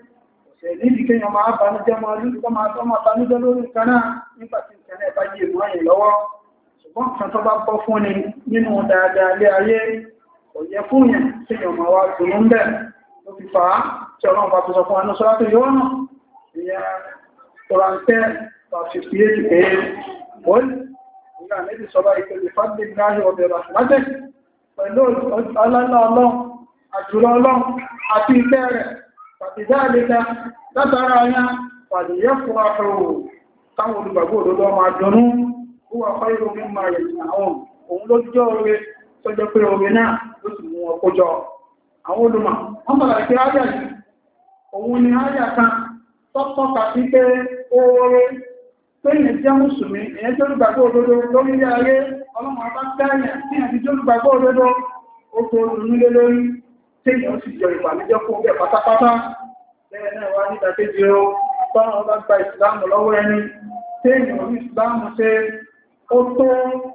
ọ̀sẹ̀ níbi kéèyàn máa bànújẹ́ mọ́ lórí kọ́ máa tọ́mọ̀ bànújẹ́ lórí kan náà nígbà tí ìtẹ̀lẹ̀ bá yé mọ́ ẹ̀yìn lọ́wọ́ ṣùgbọ́n kan tó bá bọ́ fún ni nínú dáadáa ilé ayé kò yẹ fún yẹn tí èèyàn máa wá dùnú ń bẹ̀ ló fi fà á tí ọlọ́run bá tó sọ fún anúṣọ́lá tó yọ́ náà ìyẹn kòrántẹ́ bá fifty eight pé wọ́n ìgbà méjì sọ bá ìpele fàdé láyé ọbẹ̀ rà lájẹ́ pẹ̀lú ọlọ́lọ́ ọlọ́run àjùlọ ọlọ́run àti ìfẹ́ rẹ̀ pàtì dáadéka látara ayá pàdìyẹ́ fún àfẹ́wò táwọn olùgbàgbọ́ òdodo ọmọ àjọnú ó wà fẹ́ ìrò mímọ̀ rẹ̀ àwọn òun ló jọ oore tó jẹ́ pé omi náà ló sì mú wọn kójọ. Àwọn olùmọ̀ wọ́n sọ̀rọ̀ ìpé áyà yìí òun ni áyà kan tọ́tọ́ka sí pé oore pé ìyẹn jẹ́ mùsùlùmí ìyẹn jẹ́ olùgbàgbọ́ òdodo lórí ilé ayé ọlọ́run abá tẹ́yẹ̀ tí ìyẹn ti jẹ́ olùgbàgbọ́ òdodo ó tó olùmílé lórí tí ìyẹn sì jọ ìpàmíjẹ́ fún ọgbẹ́ pátápátá. Bẹ́ẹ̀ náà wá níta kéjì ó tọ́nà ọba gba ìsìláàmù lọ́wọ́ ẹni tí ìyẹn orí ìsìláàmù ṣe ó tó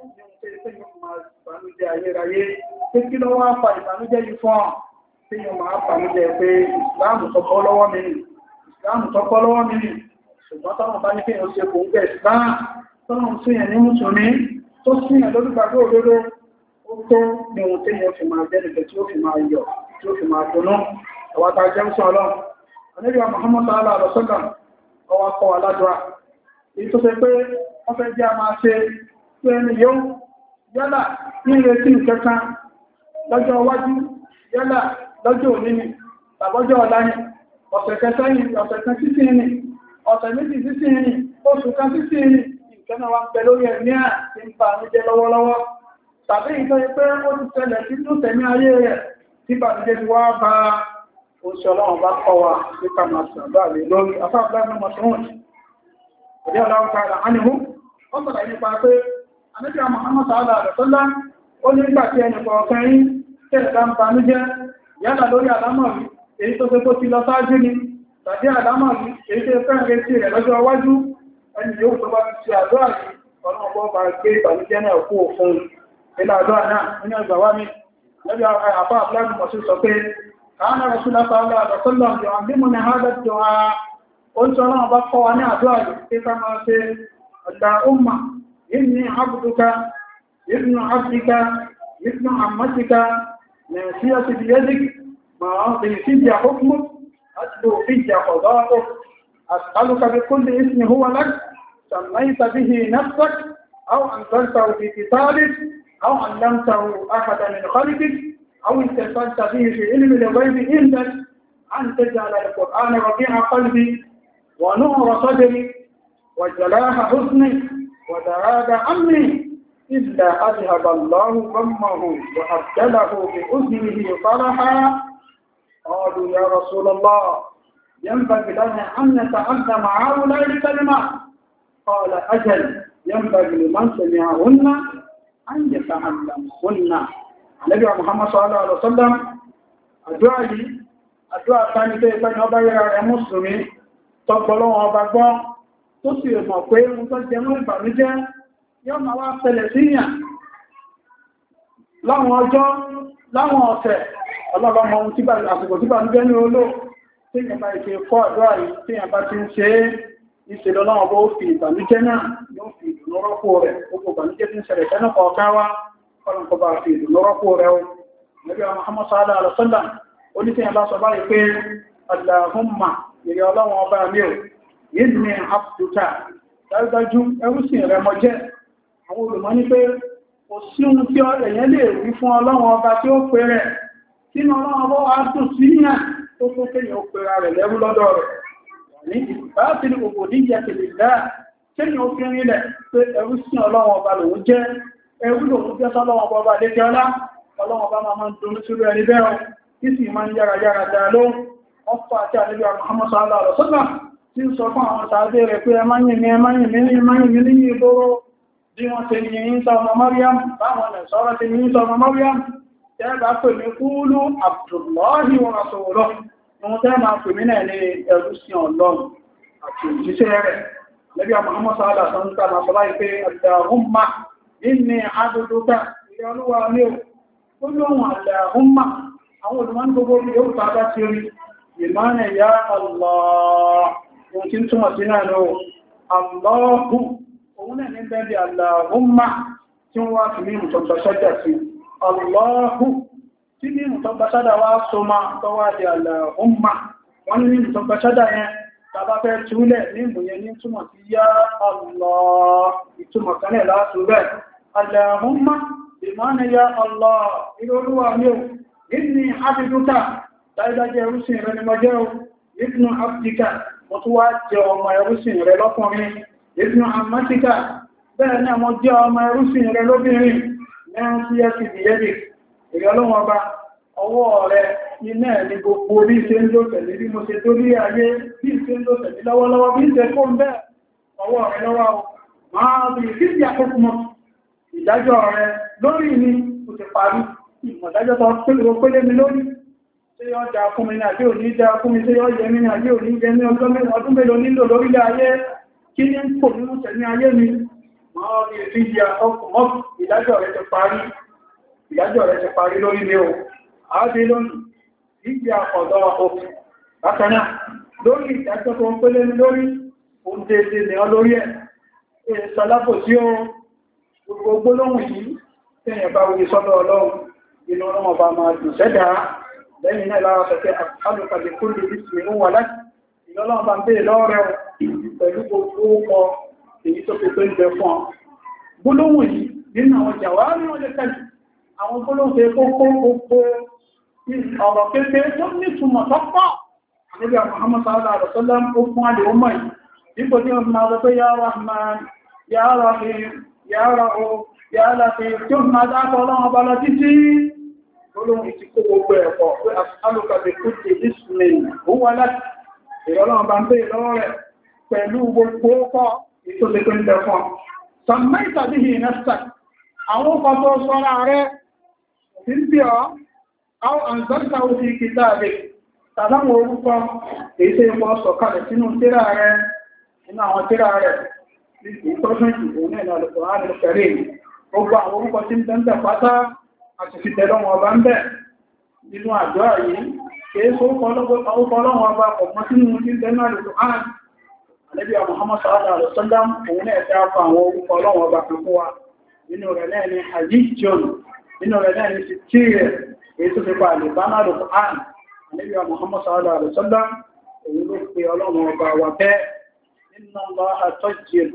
ìbànújẹ́ ayérayé pé kí ló wá fa ìbànújẹ́ yìí fún ọ tí yóò máa bànújẹ́ pé ìsìláàmù tọ́kọ́ lọ́wọ́ mi nì ìsìláàmù tọ́kọ́ lọ́wọ́ mi nì ṣùgbọ́n tọ́nà bá ní kí o ṣe kò ń gẹ̀ ìsìláàmù tọ́nà sí ẹ̀ ní mùsùlùmí tó sí ẹ̀ lórúgbàgbọ́ òdodo ó tó ní ohun tí yóò fi máa jẹ́ nìkẹ́ tí ó fi máa yọ̀ tí ó fi máa dùnnú àwátá jẹ́mùsùn ọlọ́run Ànábì Muhammad sallallahu alaihi wasallam ọwọ́ akọ aládùá èyí tó fẹ́ pé wọ́n fẹ́ jẹ́ a máa ṣe pé ẹni yóò yálà ní ìrètí ìkẹta lọ́jọ́ iwájú yálà lọ́jọ́ òní ni tàbọ́jọ́ ọ̀la ni ọ̀sẹ̀ kẹta yìí ọ̀sẹ̀ kan sísí ni ọ̀sẹ̀ méjì sísí ni oṣù kan sísí ni ìkẹ́nà wa ń bẹ lórí ẹ̀mí à ti ń bà ní jẹ́ lọ́wọ́lọ́wọ́ tàbí ìtọ́ pé ó ti tẹ́lẹ̀ sí tó tẹ̀mí ayé rẹ̀ tí bà ní jẹ́ ti wá bá oṣù ọlọ́run bá kọ́ wa ní kàmàṣà láàrin lórí afáàbláàmù mọ̀ṣúnwọ̀n ìdí ọlọ́run káàdà ánìhú ó sọ̀rọ̀ nípa pé Ànábì Muhammad sallallahu alaihi wasallam ó ní nígbà tí ẹnì kọ̀ọ̀kan yín tẹ́lẹ̀ bá ń banújẹ́ yálà lórí àlámọ̀rí èyí tó fẹ́ kó ti lọ sáájú ni tàbí àlámọ̀rí èyí tó fẹ́ rẹ̀ sí rẹ̀ lọ́jọ́ iwájú ẹni yóò tó bá ti ṣe àdúrà yìí ọ̀nà ọgbọ́n bá gbé ìbànújẹ́ náà kú òfin ilẹ̀ àdúrà náà nínú ẹgbà wá mi lẹ́bí àpá àbúláàbù mọ̀ sí sọ pé káàná rẹ̀ súnlá sọ́lá àdọ̀sọ́lá ọ̀dọ̀ àbímọ̀ ní àádọ́jọ́ ó ń sọ náà bá kọ́ wa ní àdúrà yìí pé ká máa ṣe ọ̀dà umma inni abduka ibnu abdika ibnu ammatika ناسية بيدك ما في حكمك أتلو في قضاءك أسألك بكل اسم هو لك سميت به نفسك أو أنزلته في كتابك أو علمته أحدا من خلقك أو اتصلت به في علم الغيب عندك أن تجعل القرآن ربيع قلبي ونور صدري وجلاح حزني ودراد أمري إلا أذهب الله غمه وأبدله بأذنه فرحا. قالوا يا رسول الله ينبغي لنا أن نتعلم هؤلاء الكلمات. قال أجل ينبغي لمن سمعهن أن يتعلمهن. النبي محمد صلى الله عليه وسلم أدعى لي أدعى ثاني كيف نبغي يا مسلمين تقبلون وبقوا تصير موقعين متجمعين بمجان yọ́ ma wá ṣẹlẹ̀ síyàn láwọn ọjọ́ láwọn ọ̀sẹ̀ ọlọ́lọ́mọ ohun tí bá àsìkò tí bá ń jẹ́ ní olóò tí yẹn bá ìṣe kọ́ ọ̀dọ́ àyí tí yẹn bá ti ń ṣe ìṣẹ̀lẹ̀ ọlọ́wọ́ bó fi ìbànújẹ́ náà yóò fi ìdùnnú rọ́pò rẹ̀ gbogbo ìbànújẹ́ tí ń ṣẹlẹ̀ tẹ́nà kọ̀ọ̀kan wá kọ́lọ̀kọ́ bá fi ìdùnnú rọ́pò rẹ̀ o Nabi Muhammad sallallahu alaihi wasallam oníṣẹ́yìn bá sọ báyìí pé Allahumma ìrẹ́ ọlọ́wọ́ ọba mi ò yìí ni abduka dájúdájú ẹrúsìn rẹ̀ mọ jẹ́ àwọn olùmọ̀ ní pé kò sí ohun tí èèyàn lè rí fún ọlọ́run ọba tí ó pè rẹ̀ sínú ọlọ́run ọba wá dùn sí yàn tó tó kéèyàn ó pèrà rẹ̀ lẹ́rú lọ́dọ̀ rẹ̀ ní ìbáàtì ní gbogbo níjà kèlè dáa kéèyàn ó fi rinlẹ̀ pé ẹrú sí ọlọ́run ọba lòun jẹ́ ẹrú lòun jẹ́ sọ́lọ́run ọba ọba lékẹ́ ọlá ọlọ́run ọba máa ń dùn sí ẹni bẹ́ẹ̀ kí sì máa ń yára yára dáa lóhùn wọ́n fọ́ àti àlejò Muhammad sallallahu alaihi wasallam tí ń sọ fún àwọn tàbí rẹ̀ pé ẹ máa ń yìn mí ẹ máa ń yìn mí ní máa ń yìn mí ní ìgboro bí wọ́n ṣe yìn Ìsá ọmọ Maryam báwọn ẹ̀ sọ́rọ̀ ti yìn Ìsá ọmọ Maryam tẹ́ bá pè mí kúlú Abdullahi wa rasuluhu ohun tẹ́ máa pè mí náà ní ẹrú sí Ọlọ́run àti òjíṣẹ́ rẹ̀ lẹ́bí Muhammad sallallahu alaihi wasallam máa sọ láì pé Allahumma inni abduka ìrẹ́ olúwa ní ó lóhun Allahumma àwọn olùmọ́ ní gbogbo yóò tàbá ti rí ìmánà ya Allah ohun tí ń túnmọ̀ sí náà lọ Allahu òun náà ní bẹ́ẹ̀bẹ̀ Allahumma tí wọ́n wá fi ní ìmùtọ̀gbàṣádà sí Allahu tí ní ìmùtọ̀gbàṣádà wá so máa tọ́wà di Allahumma wọ́n ní ìmùtọ̀gbàṣádà yẹn tàbá fẹ́ túlẹ̀ ní ìmùyẹ ní túnmọ̀ sí ya Allah ìtumọ̀ kanẹ̀ látú bẹ́ẹ̀ Allahumma ìmánà ya Allah ìrọlúwà ní ò inni abiduka dáidájẹ́ ẹrúsìn rẹ ni mo jẹ́ o ibnu abdika mo tún wá jẹ́ ọmọ ẹrúsìn rẹ lọ́kùnrin ibnu amatika bẹ́ẹ̀ náà mo jẹ́ ọmọ ẹrúsìn rẹ lóbìnrin mẹ́rin sí ẹ̀sì ìyẹ́dì èrè ọlọ́run ọba ọwọ́ rẹ̀ iná ẹ̀ ní gbogbo bí ṣe ń lò tẹ̀lé bí mo ṣe tó rí ayé bí ṣe ń lò tẹ̀lé lọ́wọ́lọ́wọ́ bí ṣe kó ń bẹ́ ọwọ́ rẹ̀ lọ́wọ́ máa bí ìfíìsì àkókùnmọ́ ìdájọ́ rẹ̀ lórí mi kò ti parí ìmọ̀dájọ́ tó pélé pélé mi lórí ṣé yọ́ jà fún mi ní àjẹ́ òní jà fún mi ṣé yọ́ yẹ mí ní àjẹ́ òní jẹ ní ọdún mélòó nílò lórílẹ̀ ayé kí ní ń pò nínú tẹ̀lé ayé mi máa bí ìfíìsì àkókùnmọ́ ìdájọ́ rẹ̀ ti parí ìdájọ́ rẹ̀ ti parí lórí mi o àádé lónìí ìjì àkọ̀dọ̀ òfin bákanáà lórí ìdájọ́ tó ń pélé ní lórí oúnjẹ èdè ní ọ lórí ẹ̀ ìsọlápò tí ó gbogbo gbólóhùn yìí tẹ́yìn bá wùí sọ́dọ̀ ọlọ́run inú ọlọ́run bá máa dùn sẹ́dá lẹ́yìn náà lára sọ́kẹ́ alùpàdé kúrò ìsìnkú wà láti ìlọ́lọ́run bá ń bèèrè lọ́rẹ̀ pẹ̀lú gbogbo ọkọ̀ èyí tó fi pé ń bẹ fún ọ gbólóhùn yìí nínú àwọn jàwá ní ọjọ́ kẹjì àwọn gbólóhùn tó kókó gbogbo ọ̀rọ̀ kékeré tó ní túnmọ̀ tọ́pọ̀ níbi Muhammad sallallahu alaihi wasallam ó fún àdé ọmọ yìí nígbò tí wọ́n máa lọ pé ya Rahman ya Rahim ya Rahim ya Latif tí ó máa dákọ̀ ọlọ́run ọba lọ títí olóhun ìtí kó gbogbo ẹ̀kọ́ pé alùkàbẹ̀ kú ti ismail ó wà láti ìrọ̀lọ́run bá ń pè lọ́wọ́ rẹ̀ pẹ̀lú gbogbo ọkọ̀ ìtòsíkò ń tẹ̀fọ́n sọmọ́ ìtàbí ìnẹ́sà àwọn ọkọ̀ tó sọ́ra rẹ̀ tí ń bí ọ́ àwọn àǹzọ́ta òfin ìkìtà rẹ̀ tàbáwọn orúkọ èyí tó yípo sọ̀kalẹ̀ sínú tírà rẹ̀ nínú àwọn tírà rẹ̀ ìtọ́sùnjì òun náà lọ́pọ̀ ààrẹ kẹrẹ gbogbo àwọn orúkọ tí ń tẹ́ntẹ̀ pátá àti fi tẹ́lọ́wọ́ ọba ń bẹ̀ nínú àjọ yìí kìí só ọlọ́wọ́ ọba ọmọ sínú tí ń tẹ́lọ́ àlùkò ààrẹ àlẹ́bí Muhammad sallallahu alaihi wasallam òun náà tẹ́ àpá àwọn orúkọ ọlọ́wọ́ ọba kan fún wa nínú rẹ̀ náà ni àjíjọ́nù nínú rẹ̀ náà ni ti tíyẹ̀ èyí tó fi pa àlùbánà àlùkò ààrẹ àlẹ́bí Muhammad sallallahu alaihi wasallam òun ló pe ọlọ́wọ́ ọba wa bẹ́ẹ̀ إن الله طيب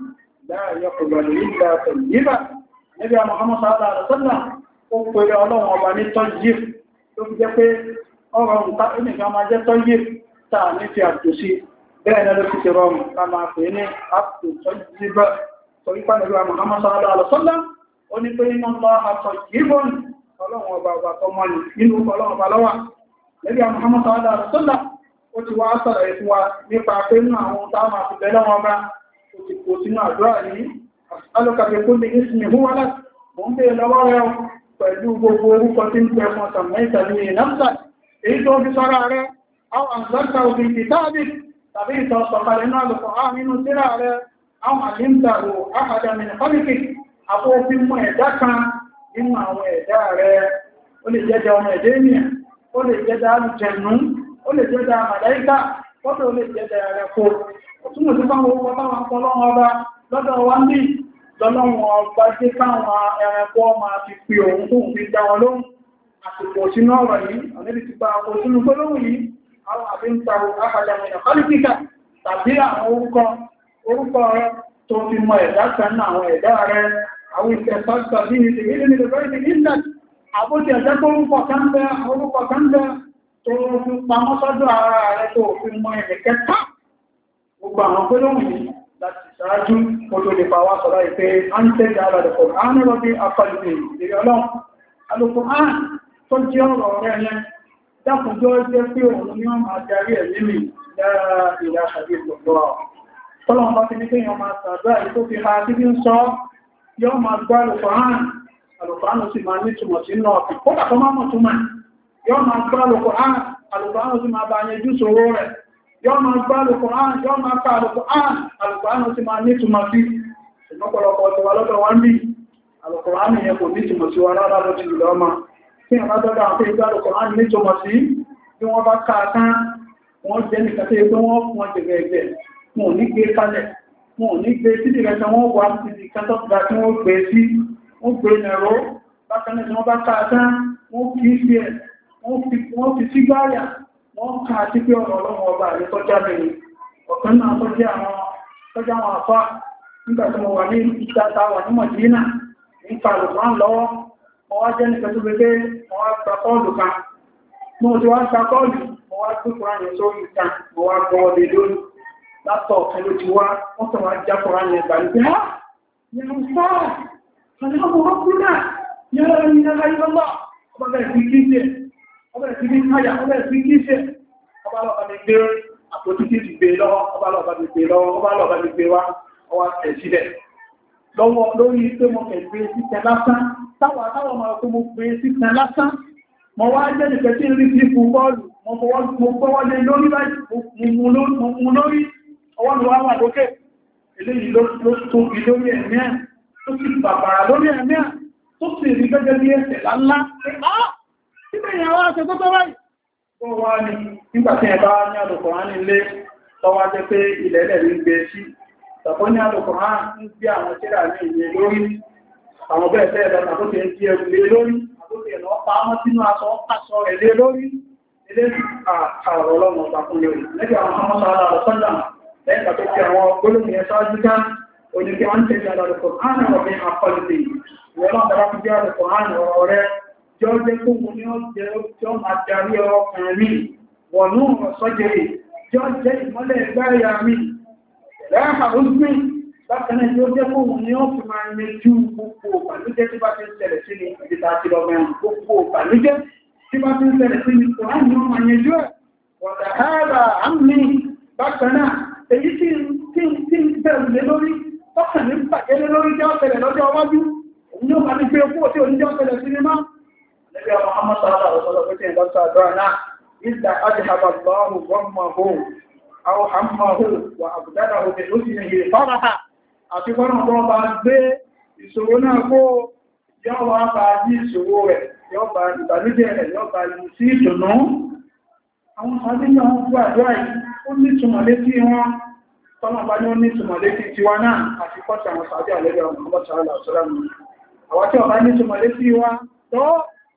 لا يقبل إلا طيبا نبي محمد صلى الله عليه وسلم ó pèrè ọlọ́run ọba ní tọ́yìf tó fi jẹ́ pé ọ̀rọ̀ nǹkan ẹnìkan máa jẹ́ tọ́yìf tàà ní fi àtò sí bẹ́ẹ̀ náà ló fi ṣe rọrùn ká máa pè ní àtò tọ́yìbá torí pàdé Muhammad sallallahu alaihi wasallam ó ní pé iná lọ àtọ̀ yìbọn ọlọ́run ọba ọba tó mọ́ ní nínú ọlọ́run ọba lọ́wà nẹ́bí Muhammad sallallahu alaihi wasallam ó ti wá sọ̀rọ̀ ìfún wa nípa pé nínú àwọn táwọn máa fi bẹ́lọ́ wọn bá ó ti kò sínú àdúrà yìí alókàfẹ́ kó lè ìsinmi hún wálá mo ń bèèrè lọ́wọ́ rẹ̀ pẹ̀lú gbogbo orúkọ tí ń pẹ́ fún ọ̀sán mẹ́ta ní ìnáfà èyí tó fi sọ́ra rẹ̀ àwọn àǹsọ́ta òfin ìtàbí tàbí ìtọ̀ sọ̀kalẹ̀ náà lọ́pọ̀ á nínú síra rẹ̀ àwọn àlíńtàrò áhàdàmì nìkọ́lìkì àpò òfin mú ẹ̀dá kan nínú àwọn ẹ̀dá rẹ̀ ó lè jẹ́jẹ́ ọmọ ẹ̀dẹ́ ènìyàn ó lè jẹ́jẹ́ alùjẹ̀nú ó lè jẹ́jẹ́ àmàdáíkà ó lè jẹ́jẹ́ ẹranko òtúnmọ̀ sí fáwọn owó táwọn akọlọ́wọ́ ọba lọ́dọ̀ wá ní lọ́lọ́wọ́ ọba jẹ́ káwọn ẹranko máa fi pè òun tó ń fi dá wọn lóhùn àsìkò sínú ọ̀rọ̀ yìí ọ̀nẹ́bí ti gba àpò sínú gbólóhùn yìí àwọn àbí ń tàrò àkàdàmì ìnàkọ́lìkìkà tàbí àwọn orúkọ orúkọ rẹ tó fi mọ ẹ̀dá kan náà àwọn ẹ̀dá rẹ àwọn ìfẹ̀sọ́sọ́ bí i ìrìnlẹ̀ ìrìnlẹ̀ ìrìnlẹ̀ àbójì ẹ̀jẹ́ tó orúkọ kan bẹ́ orúkọ kan bẹ́ tó fi pamọ́ sọ́dọ̀ ara rẹ tó fi mọ ẹ̀dẹ̀ kẹta gbogbo àwọn gbólóhùn yìí láti ṣáájú kó tó lè pàwà sọ́lá ìpé án tẹ́jẹ́ alàdẹ̀kọ̀ ánìrọ̀bí akọlùmí ìrìn ọlọ́run alùkù án tó jẹ́ ọ̀rọ̀ rẹ̀ yẹn dákùnjọ́ jẹ́ pé òun ni wọ́n máa darí ẹ̀mí mi lára ìlà àṣàbí ìgbọ̀gbọ̀ tọ́lọ́run bá ti ní pé yọ máa sàdúrà yìí tó fi ha tí bí ń sọ yọ máa gbá alùkù án alùkù án sì máa ní túmọ̀ sí náà fi kó dàkọ́ máa mọ̀ túmọ̀ yọ máa gbá alùkù án alùkù án sì máa bá yẹjú sòrò rẹ̀ yọ́ máa gbá Al-Qur'an yọ́ máa ká Al-Qur'an Al-Qur'an ti máa ní túnmà sí ìmọ́pọ̀lọpọ̀ ọ̀tọ̀wà lọ́dọ̀ wọ́n bí Al-Qur'an yẹn kò ní túnmà sí wa rárá lọ sí ìlú ọmọ kí ẹ̀má dọ́dọ̀ àwọn ìgbà Al-Qur'an ní túnmà sí bí wọ́n bá káàkán wọ́n jẹ́ nìkan tí pé wọ́n fún ọjọ́ gẹ̀ẹ́gẹ̀ wọn ò ní gbé kalẹ̀ wọn ò ní gbé títì rẹ̀ tí wọ́n wà sí ìkátọ́gbà tí wọ́n gbé sí wọ́n gbé nẹ̀rọ bákan náà wọ́n bá káàkán wọ́n fi sí ẹ̀ wọ́n fi sí gáyà wọ́n ká àti pé ọ̀rọ̀ ọlọ́run ọba àrí tọ́já bẹ̀rẹ̀ ọ̀kan náà tọ́já àwọn àfá nígbàtí mo wà ní ìdáta wà ní Mọ̀dínà ní Palùmán lọ́wọ́ wọ́n wá jẹ́ nìkan tó gbé wọ́n wá gba kọ́ọ̀lù kan mo ti wá gba kọ́ọ̀lù mo wá gbé kùránì sórí ìta mo wá gbọ́ lè lórí látọ̀ ọ̀kan ló ti wá wọ́n tọ̀ wá já kùránì ẹgbà ní pé á yẹn sáà àti ọmọ ọkùnrin náà yára ní aláìlọ́lá ọba bẹ̀rẹ̀ sí kí ṣe ọba bẹ̀rẹ̀ sí kí káyà ọba bẹ̀rẹ̀ sí kí ṣe ọba lọ́ba ti gbé àpótí ti gbé lọ́wọ́ ọba lọ́ba ti gbé lọ́wọ́ ọba lọ́ba ti gbé wá ọwá tẹ̀ sílẹ̀ lọ́wọ́ lórí pé mo kẹ̀ gbé síta lásán táwọn àtàwọn ọmọ ọkọ̀ mo gbé síta lásán mo wá jẹ́ nìkan tí ń rí sí fún bọ́ọ̀lù mo gbọ́wọ́lé lórí báyìí mo mú lórí ọwọ́ mi wá wà lókè eléyìí ló tóbi lórí ẹ̀mí ẹ̀ tó sì bàbàrà lórí ẹ̀mí ẹ̀ tó sì rí gẹ́gẹ́ bí ẹsẹ̀ láńlá tí bẹ̀yìn àwọn aṣẹ tó tó báyìí tó wá ní nígbàtí ẹ bá ní Al-Qur'an nílé tọwá jẹ́ pé ilẹ̀ ilẹ̀ rí gbé sí tàbí ní Al-Qur'an ń gbé àwọn tíra ní ìyẹ lórí àwọn bẹ́ẹ̀ bẹ́ẹ̀ lọ àkókè ń di ẹrù lé lórí àkókè lọ pa mọ́ sínú aṣọ aṣọ rẹ̀ lé lórí ilé àrọ̀ ọlọ́run ọba fún lórí lẹ́gbẹ̀ẹ́ àwọn ọmọ sára àlọ́sọ́jà lẹ́gbà tó fi àwọn gbólóhùn yẹn sáájú ká oníkí wọ́n tẹ̀lé Al-Qur'an ọ̀rọ̀ àpọ̀lùdì ìwọ̀n tàbá fi jẹ́ Al-Qur'an ọ̀rọ̀ rẹ̀ jọ jẹ́ kó mú ní ọjẹ́ tí ó máa darí ọkùnrin mi wọ̀nú ọ̀sọ́jẹ́ jọ jẹ́ ìmọ́lẹ̀ ẹgbẹ́rẹ̀ mi lẹ́ẹ̀kà ó gbé bákanáà tí ó jẹ́ kó mú ní ọ̀fì máa ń mẹ́jú gbogbo ìbànújẹ́ tí bá ti ń ṣẹlẹ̀ sí ní ìdíta àti lọ́gbẹ̀rún gbogbo ìbànújẹ́ tí bá ti ń ṣẹlẹ̀ sí ní Qur'an ní ọmọ yẹjú ẹ̀ wọ̀dà hẹ́rà àmì bákanáà èyí tí ń bẹ̀rù lé lórí ọkàn ní pàgẹ́lé lórí jẹ́ ọ̀sẹ̀lẹ̀ lọ́jọ́ iwájú òun yóò máa ní pé okú tí oníjẹ́ ọ̀sẹ̀lẹ̀ sí ní máa lẹ́bí ọmọ Muhammad sallallahu alaihi wasallam pé tí ìdọ́ta àdúrà náà ìdá adìhàbà lọ́rùn gọ́mọ̀hó àwọn hàmàhó wà àbùdádà òbí ó sì ní ìrè fọ́nàá àti fọ́nà tó bá gbé ìṣòro náà kó yọ́ wá bá ní ìṣòro rẹ̀ yọ́ bá ìbànújẹ́ rẹ̀ yọ́ bá yìí sí ìdùnnú àwọn àdínà wọn fún àdúrà yìí ó ní túnmọ̀ létí wọn tọ́nà bá ní ó ní túnmọ̀ létí tiwa náà àti kọ́ta àwọn sàájú àlẹ́bẹ̀ ọmọ ọmọ sàálà ọ̀sọ́lámù àwọn tí ọba ní túnmọ̀ létí wa tọ́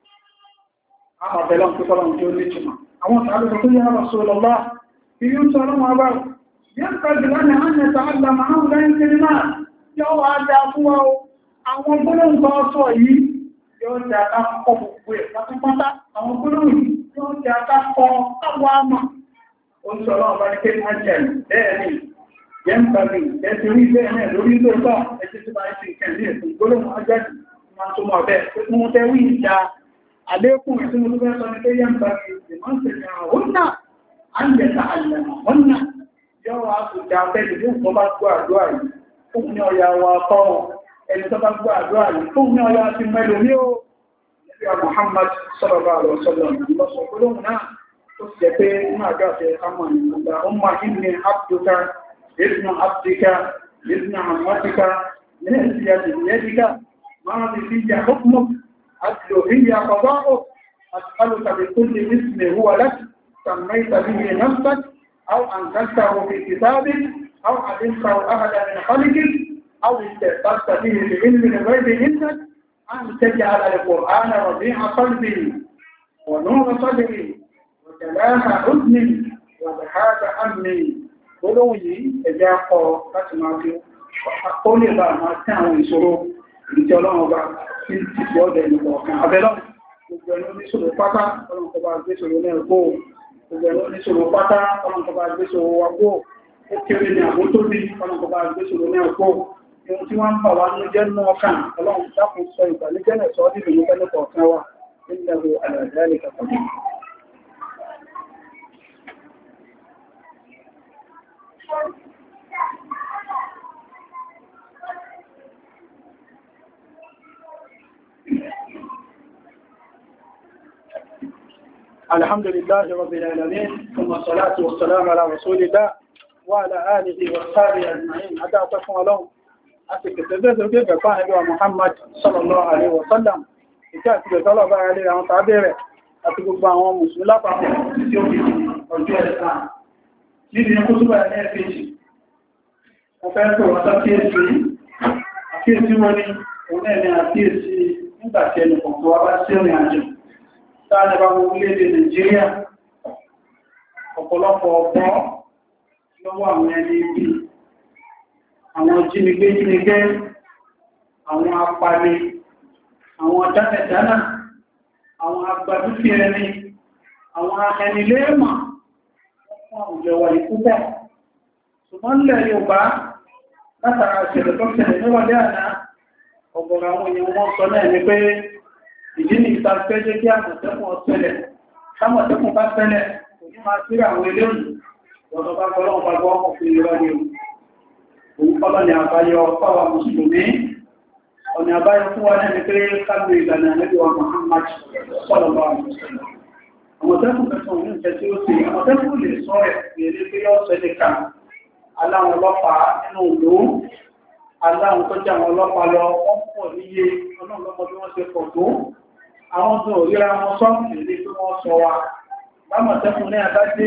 àwọn ọ̀bẹ̀lọ́ ń pípọ́lọ́ tí ó ní túnmọ̀ àwọn sàálù tó yára lọ sọ lọ́lá ibi ń tọ́ lọ́wọ́ bá yẹn kọjú lánàá á ní ẹ̀ta àgbà máa ń lẹ́yìn kiri náà yóò wá dá fún wa o àwọn gbólóhùn tó sọ yìí yóò dá ká kọ gbogbo ẹ̀ pátápátá àwọn gbólóhùn yìí yóò dá ká kọ káwọ́ àmà ó ń sọ lọ́wọ́ bá ní pé má jẹ́ bẹ́ẹ̀ ni yẹn kọjú ẹ̀sì rí bẹ́ẹ̀ náà lórí lóòótọ́ ẹ̀sì tí bá ń fi kẹ̀lé ẹ̀sìn gbólóhùn ajáde máa tó mọ̀ bẹ́ẹ̀ mú tẹ́wí ìjà àlékún ìsinmi tó fẹ́ sọ ní pé yẹn kọjú ìmọ̀nsẹ̀lẹ̀ àwọn náà á ń jẹta àlẹ̀mọ̀ wọn náà yọ́ wá kò já fẹ́lẹ̀ ní ọ̀pọ̀ bá gbọ́ àdúrà yìí fún ní ọya wa tọ́rọ ẹni tó bá gbọ́ àdúrà yìí fún ní ọya ti mẹ́lò ní ó níbi a Muhammad sallallahu alaihi wasallam lọ́sọ̀ gbólóhùn náà tó sì jẹ́ pé inú àjọ àti àmà ìgbà ọmọ ìní abduka ibnu abdika ibnu amatika ní ìsìyà ti yẹ́díkà máa ti fi jà hukmuk àti òfin yà kọ̀dọ́ أسألك بكل اسم هو لك سميت به نفسك أو أنزلته في كتابك أو علمته أحدا من خلقك أو استأثرت به بعلم الغيب عندك أن تجعل القرآن ربيع قلبي ونور صدري وجلاء حزني وذهاب همي gbólóhùn yìí ẹ̀jẹ̀ akọ láti máa fi ó lè bá máa tí àwọn ìṣòro ìjọ ọlọ́run ọba tí ti fi ọ̀dẹ̀ ìlú ọ̀kan abẹ́lọ́ gbogbo ẹni oníṣòro pátá ọlọ́run kọba gbéṣòro náà kó gbogbo ẹni oníṣòro pátá ọlọ́run kọba gbéṣòro wa kó ó kéré ní àbó tó bí ọlọ́run kọba gbéṣòro náà kó ohun tí wọ́n ń bà wá ní jẹ́ nínú ọkàn ọlọ́run dákun sọ ìgbàlẹ́jẹ́lẹ̀ sọ ọ́ dìbò ní fẹ́lẹ́ kọ̀ọ̀kan wa nínú àlàyé kàkàkì. الحمد لله رب العالمين ثم الصلاة والسلام على رسول الله وعلى آله وصحبه أجمعين أدعى تكون لهم أتكتبت كيف قال محمد صلى الله عليه وسلم ìkẹ́ẹ̀kẹ́ tọ́lọ̀bá ilé àwọn tàbẹ̀rẹ̀ àti gbogbo àwọn mùsùlùmí lápapọ̀ tí ó fi ọjọ́ ẹ̀sán níbi ní kútùbà ẹ̀lẹ́ ẹ̀fẹ́jì wọ́n fẹ́ tó wọ́n sáfíèsí àfíèsí wọ́n ní òun náà ní àfíèsí nígbàtí ẹni kọ̀ọ̀kan wá bá sí ìrìn àjò sáàlẹ̀ bá gbogbo lédè Nàìjíríà ọ̀pọ̀lọpọ̀ ọ̀pọ̀ lọ́wọ́ àwọn ẹni ibi àwọn jínigbé jínigbé àwọn apani àwọn dánẹ̀dánà àwọn agbàdúkì ẹni àwọn ẹnilẹ́ẹ̀mà fún àwùjọ wà ní púpọ̀ ṣùgbọ́n nílẹ̀ Yorùbá látara ìṣẹ̀lẹ̀ tó ṣẹlẹ̀ níwọ̀lẹ́ àná ọ̀gọ̀rọ̀ àwọn èèyàn wọ́n sọ náà ní pé ìdí ni ìtàgbẹ́ jẹ́ kí àmọ̀tẹ́kùn ọ̀sẹ̀lẹ̀ támọ̀tẹ́kùn bá fẹ́lẹ̀ kò ní máa sí àwọn eléyìí lọ́dọ̀ bá gbọ́lọ́wọ́ bá gbọ́ ọkọ̀ fún ìrọ́ ni òun kọ́lọ́ ni àbáyọ fáwọn mùsùlùmí ọ̀nà àbáyọ fún wa lẹ́ni pé kágbé ìlànà Ànábì wa Muhammad sọ́lọ́bà àmọ̀tẹ́kùn fẹ́sàn ní ìfẹ́ tí ó sì àmọ̀tẹ́kùn lè sọ ẹ̀ lè pé yọ́ sẹ́lẹ̀ kan aláwọn ọlọ́pàá nínú òlò aláwọn tó jẹ́ àwọn ọlọ́pàá lọ wọ́n pọ̀ níye ọlọ́run lọ́mọ bí wọ́n ṣe pọ̀ tó àwọn tó ríra wọn sọ́ọ̀kì lè tó wọ́n sọ wa lámọ̀tẹ́kùn ní àbájé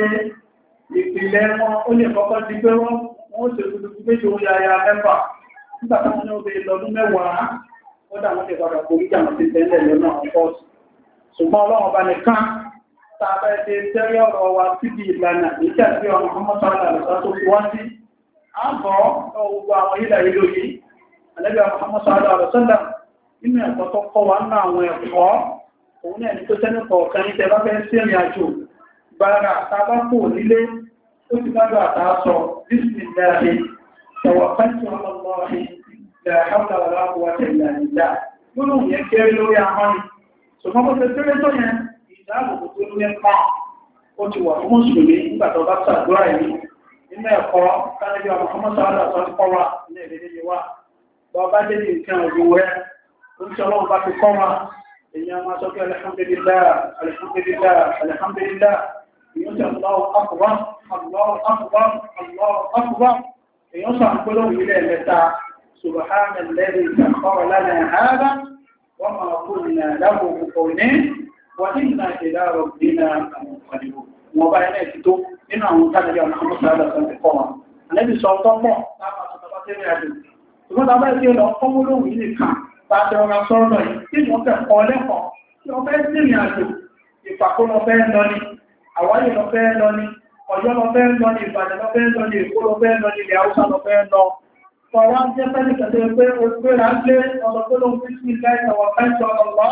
ìpìlẹ̀ wọn ó lè kọ́kọ́ di pé wọ́n wọ́n ṣe gbogbo méjì ó yára mẹ́fà nígbà táwọn ní obìnrin lọ́dún mẹ́wàá ó dà wọ́n ti padà borí jà wọ́n ti tẹ́lẹ̀ lọ́nà ọ̀pọ̀ọ̀sì ṣùgbọ́n ọlọ́run ọba nìkan tàbí ẹ̀dẹ̀ tẹ́rí ọ̀rọ̀ wa síbi ìlànà ìkẹ́sí ọmọ ọmọ sọ́lá àlùsá tó fi wọ́n sí àbọ̀ ọgbọ̀ àwọn ilẹ̀ ìlú yìí Ànábì ọmọ sọ́lá àlùsá nínú ẹ̀kọ́ tó kọ́ wa nínú àwọn ẹ̀kọ́ òun ní ẹni tó tẹ́nu kọ̀ọ̀kan ní tẹ́lá fẹ́ sí ẹ̀rìn àjò gbára tàbá kò nílé ó ti bá dọ̀ àtàásọ bísmìláhì tawakkaltu ala Allahi la hawla wala quwwata illa billah gbóòrùn yẹn kéré lórí ahọ́n ṣùgbọ́n bó ṣe kéré tó yẹn ìdáàbòbò tó ní ẹ̀kọ́ ó ti wà fún mùsùlùmí nígbà tó bá ṣàdúrà yìí nínú ẹ̀kọ́ tánàbí ọmọ ọmọ sọ́ọ́dà tó ti kọ́ wa ní èdè wa bọ́ bá dé ní nǹkan ọ̀gbìn rẹ̀ ó ti ọlọ́run bá ti kọ́ wa èèyàn máa sọ pé alhamdulillah alhamdulillah alhamdulillah èèyàn sọ Allahu akbar Allahu akbar Allahu akbar èèyàn sọ àpérò ilẹ̀ mẹ́ta subhana alladhi sakhkhara lana hadha wa ma kunna lahu muqrinin wa inna ila rabbina lamunqalibun wọn bá ẹ̀nà ìtìtó nínú àwọn tánàbí àwọn ọmọ sọ́ọ́dà tó ti kọ́ wọn àlẹ́bí sọ tọ́pọ̀ láàpá tó tọ́pọ̀ tẹ́lẹ̀ àjò ṣùgbọ́n tàbá ìṣẹ́ lọ fọ́múlòmù yìí nìkan tàbí ọ̀rọ̀ sọ́ọ̀nà yìí tí wọ́n fẹ́ kọ́ lẹ́kọ̀ọ́ tí wọ́n fẹ́ sí ìrìn àjò ìpàkó lọ fẹ́ lọ ní àwáyé lọ fẹ́ lọ ní Ọ̀yọ́ lọ fẹ́ lọ ní Ìbàdàn lọ fẹ́ lọ ní Èkó lọ fẹ́ lọ ní ilẹ̀ Haúsá lọ fẹ́ lọ fọwọ́ jẹ́ pẹ́lú kẹ̀lẹ́ pé o gbé ra lé ọlọ́gbọ́lọ́ fi sí ilẹ̀ ìtàwọ̀ fẹ́jọ ọlọ́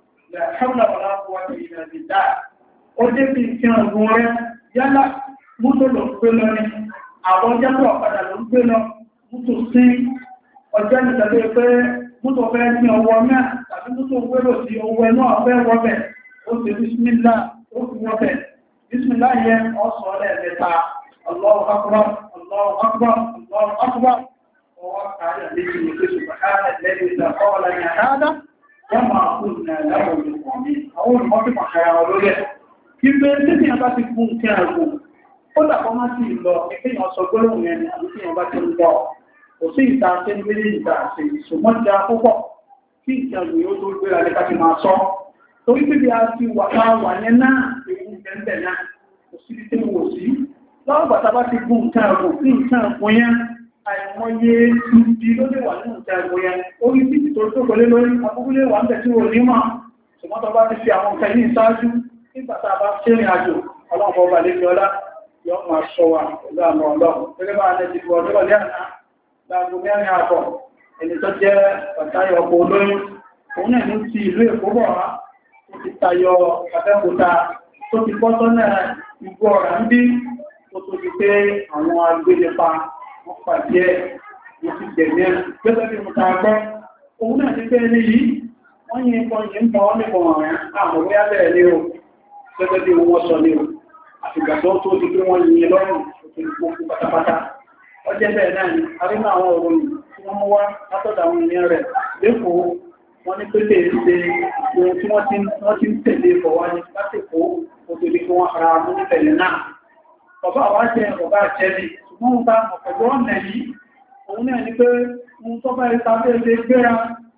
ó dé bí ìfihàn ọgbọ̀n rẹ̀ yálà mútò lọ gbé lọ ní àwọn jẹ́pọ̀ ọ̀padà ló gbé lọ mútò sí ọjọ́ ìtàlẹ́ pé mútò fẹ́ ní ọwọ́ náà tàbí mútò gbérò sí owó ẹ̀nà ọ̀fẹ́ wọ́bẹ̀ ó ti bísmìlá ó fi wọ́bẹ̀ bísmìlá yẹn ọ̀sọ̀ ọ̀lẹ́ mẹ́ta Allahu akbar Allahu akbar Allahu akbar ọwọ́ kààrẹ̀ méjì ní pé subhana alladhi sakhkhara lana hadha wa ma kunna lahu muqrinin àwọn olùmọ́sí pàṣẹ olórí ẹ̀ kí pé tí a bá ti fún kí a gùn ó dàpọ̀ má sí ìlọ ìpínyàn sọ gbólóhùn yẹn àti tí a bá ti ń bọ̀ kò sí ìta ṣe ní méjì ìta ṣe ṣùgbọ́n ti a púpọ̀ kí ìjàgbé ó tó gbéra lè ká ti máa sọ torí pé bí a ti wà ká wà yẹn náà èyí tẹ́ńtẹ̀ náà kò sí tí wò sí lọ́wọ́ bàtà bá ti gún nǹkan ẹ̀gùn sí nǹkan ẹ̀gùn yẹn àìmọye ibi ló lè wà nínú nǹkan ẹ̀gùn yẹn orí títì tó tó kọlé lórí abúlé wà ń bẹ̀ tí wò ní mọ̀ ṣùgbọ́n tó bá ti fi àwọn nǹkan yìí ṣáájú nígbà tá a bá ṣe ìrìn àjò ọlọ́pọ̀ ọba lè fi ọlá yọ máa ṣọ wa pẹ̀lú àmọ́ ọlọ́run gẹ́gẹ́ bá alẹ́ ti fi ọdún ọlẹ́ àná láàgbò mẹ́rin àbọ̀ ẹni tó jẹ́ pàtàyọ ọkọ̀ olóyún òun náà ní ti ìlú Èkó bọ̀ wá tó ti tayọ Abẹ́òkúta tó ti bọ́ sọ́nà ìgbó ọ̀rà ń bí tó tó ti pé àwọn agbélépa wọ́n pàdé ẹ̀ wọ́n ti gbẹ̀mí ẹ̀ gẹ́gẹ́ bí mo ta gbọ́ òun náà ti pé ní yìí wọ́n yí nǹkan yìí ń bọ́ nípọn ọ̀rẹ́ àwọn bóyá bẹ́ẹ̀ ní o gẹ́gẹ́ bí wọ́n sọ ní o àfìgbà tó tó di pé wọ́n yìí lọ́rùn òtún gbogbo pátápátá ọjẹ́ bẹ́ẹ̀ náà ni a rí náà àwọn òròyìn tí wọ́n mú wá látọ̀dọ̀ àwọn ènìyàn rẹ̀ lẹ́kọ̀ọ́ wọ́n ní pépè ṣe ohun tí wọ́n ti ń tẹ̀lé bọ̀ wá ní lásìkò ó tó di pé wọ́n ara mú nípẹ̀lẹ̀ náà bàbá wa jẹ́ bàbá àjẹ́bí ṣùgbọ́n ń bá ọ̀pẹ̀lú ọ̀nà yìí òun náà ni pé ohun tó bá ìta bẹ́ẹ̀ lè gbéra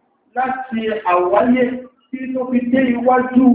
láti àwáyé tí tó fi dé iwájú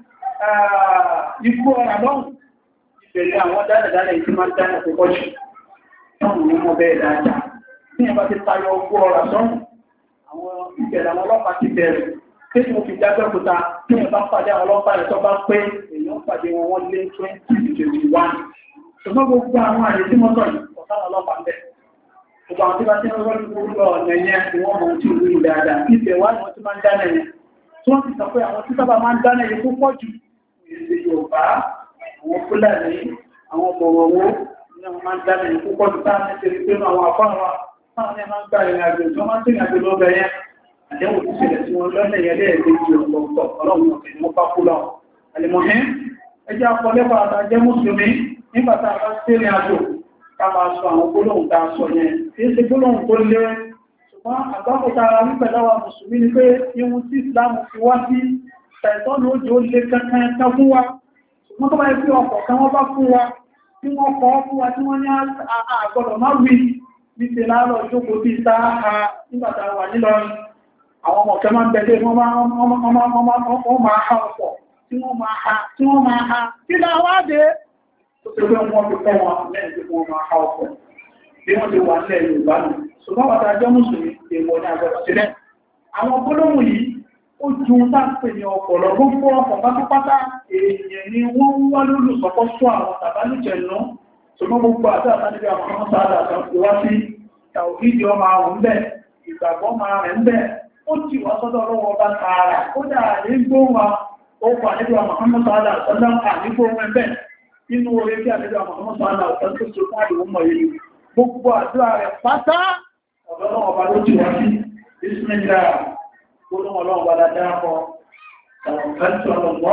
ikú ọ̀rà lọ́hùn ìbẹ̀rẹ̀ àwọn dáadáa ìtí máa dáadáa tó kọjú táwọn ọmọ bẹ́ẹ̀ dáadáa ní ẹ̀bá ti tayọ ogún ọ̀rà sọ́hùn àwọn ìbẹ̀rẹ̀ àwọn ọlọ́pàá ti bẹ̀rẹ̀ tí mo fi jágbẹ́kúta tí ẹ̀bá pàdé àwọn ọlọ́pàá ẹ̀ tó bá pé èèyàn pàdé wọn wọ́n lé twenty twenty one ṣùgbọ́n gbogbo àwọn àyè tí mo sọ yìí ọ̀sán ọlọ́pàá bẹ̀ gbogbo àwọn tí bá tí wọ́n gbogbo ọ̀nà yẹn ni wọ́n mọ̀ tí ìlú dáadáa ìfẹ́ wá ní wọ́n ti máa ń dáná yẹn tí wọ́n ti sọ pé àwọn tí sábà máa ń dáná yẹn púpọ̀ jù èdè Yorùbá àwọn Fúlàní àwọn bọ̀wọ̀wọ́ ní wọ́n máa ń dáná yẹn púpọ̀ jù táwọn ẹ̀ṣẹ̀ rí pé àwọn àfáàwà táwọn ẹ̀ máa ń gbà ìrìn àjò tí wọ́n máa ń tẹ̀yìn àjò lọ́bẹ̀ yẹn àdéhùn ti ṣẹlẹ̀ tí wọ́n lọ́nà yẹn lẹ́ẹ̀mejì ọ̀pọ̀ọ̀pọ̀ ọlọ́run ọ̀kẹ́ ni wọ́n bá kú lọ. àlèmọ̀hẹ́ ẹjẹ́ akọlẹ́fà àtàjẹ́ mùsùlùmí nígbàtà bá sílẹ̀ àjò ká máa sọ àwọn gbólóhùn tá a sọ yẹn kì í ṣe gbólóhùn tó lé ṣùgbọ́n àgbákòta ara wípẹ̀ láwa mùsùlùmí ni pé ihun tí ìsìlámù fi wá sí ṣàìtọ́nù ojú ó lé kankan kan fún wa ṣùgbọ́n tó bá yẹ pé ọkọ̀ kan wọ́n bá fún wa tí wọ́n kọ́ fún wa tí wọ́n ní àgbọ̀dọ̀ má wí ní ṣe láàárọ̀ ìjókòó bí sáà nígbàtà wà nílọrin àwọn ọmọ kẹ máa ń bẹ̀lẹ̀ wọ́n máa ha ọ̀pọ̀ tí wọ́n máa ha tí wọ́n máa ha kí láwádé tó ṣe pé wọ́n fi kọ́ wọn lẹ́yìn tí wọ́n máa ha ọ̀pọ̀ bí wọ́n ti wà nílẹ̀ Yorùbá nù ṣùgbọ́n wàtà jẹ́ mùsùlùmí èèwọ̀ ní àgbẹ̀rọ̀ sílẹ̀ àwọn gbólóhùn yìí ó ju táǹpẹ̀ ní ọpọlọ gbogbo ọkọ̀ pátápátá èèyàn ni wọ́n ń wá lólùsọ́kọ́ fún àwọn tàbálùjẹ̀ nù ṣùgbọ́n gbogbo àti àtàlẹ́bí àwọn ọmọ sáádà àtàkùn wá sí tàwídìí ọmọ àwọn ń bẹ̀ ìgbàgbọ́ máa rẹ̀ ń bẹ̀ ó ti wá sọ́dọ̀ ọlọ́wọ́ bá tààrà ó dà ní gbóhùn ó wà níbi àwọn Muhammad sọ́dọ̀ àtọ́lá àní gbóhùn ẹ̀bẹ̀ nínú orí kí àníbi àwọn Muhammad sọ́dọ̀ àtọ́lá tó ṣe fún àdìwọ́ mọ̀ yìí gbogbo àdúrà rẹ̀ pátá ọ̀dọ́lọ́wọ́ bá ló ti wá sí bísmìlá gbóhùn ọlọ́wọ́ bá dáadáa kọ tàwọ̀kẹ́tù ọlọ́wọ́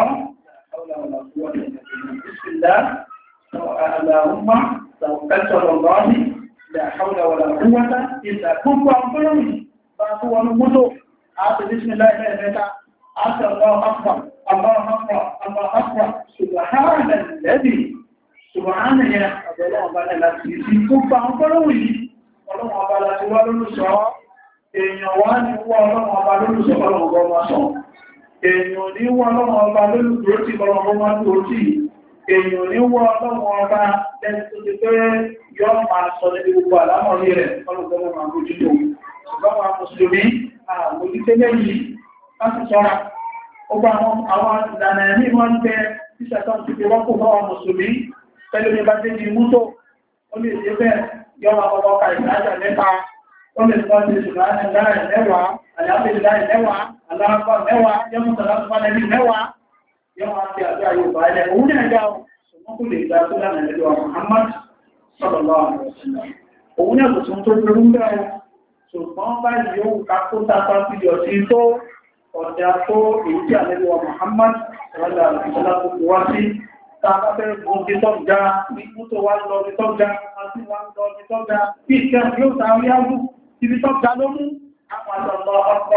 bísmìlá Allahumma tawakkaltu ala Allah la hawla wala quwwata illa billah tó wọnú mọ́tò àti bísmìlá ilẹ̀ ẹ̀mẹ́ta àti Allahu akbar Allahu akbar Allahu akbar subhana alladhi subhana ya ọ̀dọ̀lọ́wọ́ bá lẹ́ láti ìsìn tó bá ń fọ́lọ́wọ́ yìí ọlọ́wọ́ bá láti wá lólùsọ́ èèyàn wá ní wọ́ ọlọ́wọ́ bá lólùsọ́ ọlọ́wọ́ bá sọ èèyàn ní wọ́ ọlọ́wọ́ bá lólùsọ́ tí ọlọ́wọ́ bá tó tí èèyàn ní wọ́ ọlọ́wọ́ bá lẹ́ni tó ti pé yọ́ máa sọ ní gbogbo àlámọ̀rí rẹ̀ ọlọ́wọ́ máa bójútó ṣùgbọ́n àwọn mùsùlùmí àmójútélé yìí láti sọ́ra ọgbà àwọn ìlànà ẹ̀mí wọ́n ń bẹ tíṣẹ̀tọ́ ti fi wọ́pọ̀ fọ́wọ́ mùsùlùmí pẹ̀lú ní bá dé ní mútó ó lè ṣe bẹ́ẹ̀ yọ́wà ọkọ̀ ka ìdájà mẹ́ta ó lè sọ́ ti ṣùgbọ́n láì mẹ́wàá àyàfẹ́ láì mẹ́wàá aláàpọ̀ mẹ́wàá yẹ́mùsọ̀lá mẹ́wàá yọ́wà ti àjọ àyòbá ilẹ̀ òun náà dá ṣùgbọ́n kò lè dá tó lánà ẹ̀lẹ́dọ̀ Muhammad sallallahu alaihi wasallam òun náà kò tún tó burú bẹ́ẹ̀ ṣùgbọ́n báyìí yóò kákó tàbí fídíò sí tó ọ̀dá tó èyí tí àlẹ́lẹ́wà Muhammad rọ́lá ìṣẹ́lá tó fi wá sí tàbí fẹ́ gúnjẹ tó ga ní mútó wá lọ ní tó ga àti wá lọ ní tó ga bí ìkẹ́ yóò tàbí áwú ibi tó ga ló mú àwọn àjọ̀lọ́ ọ̀pọ̀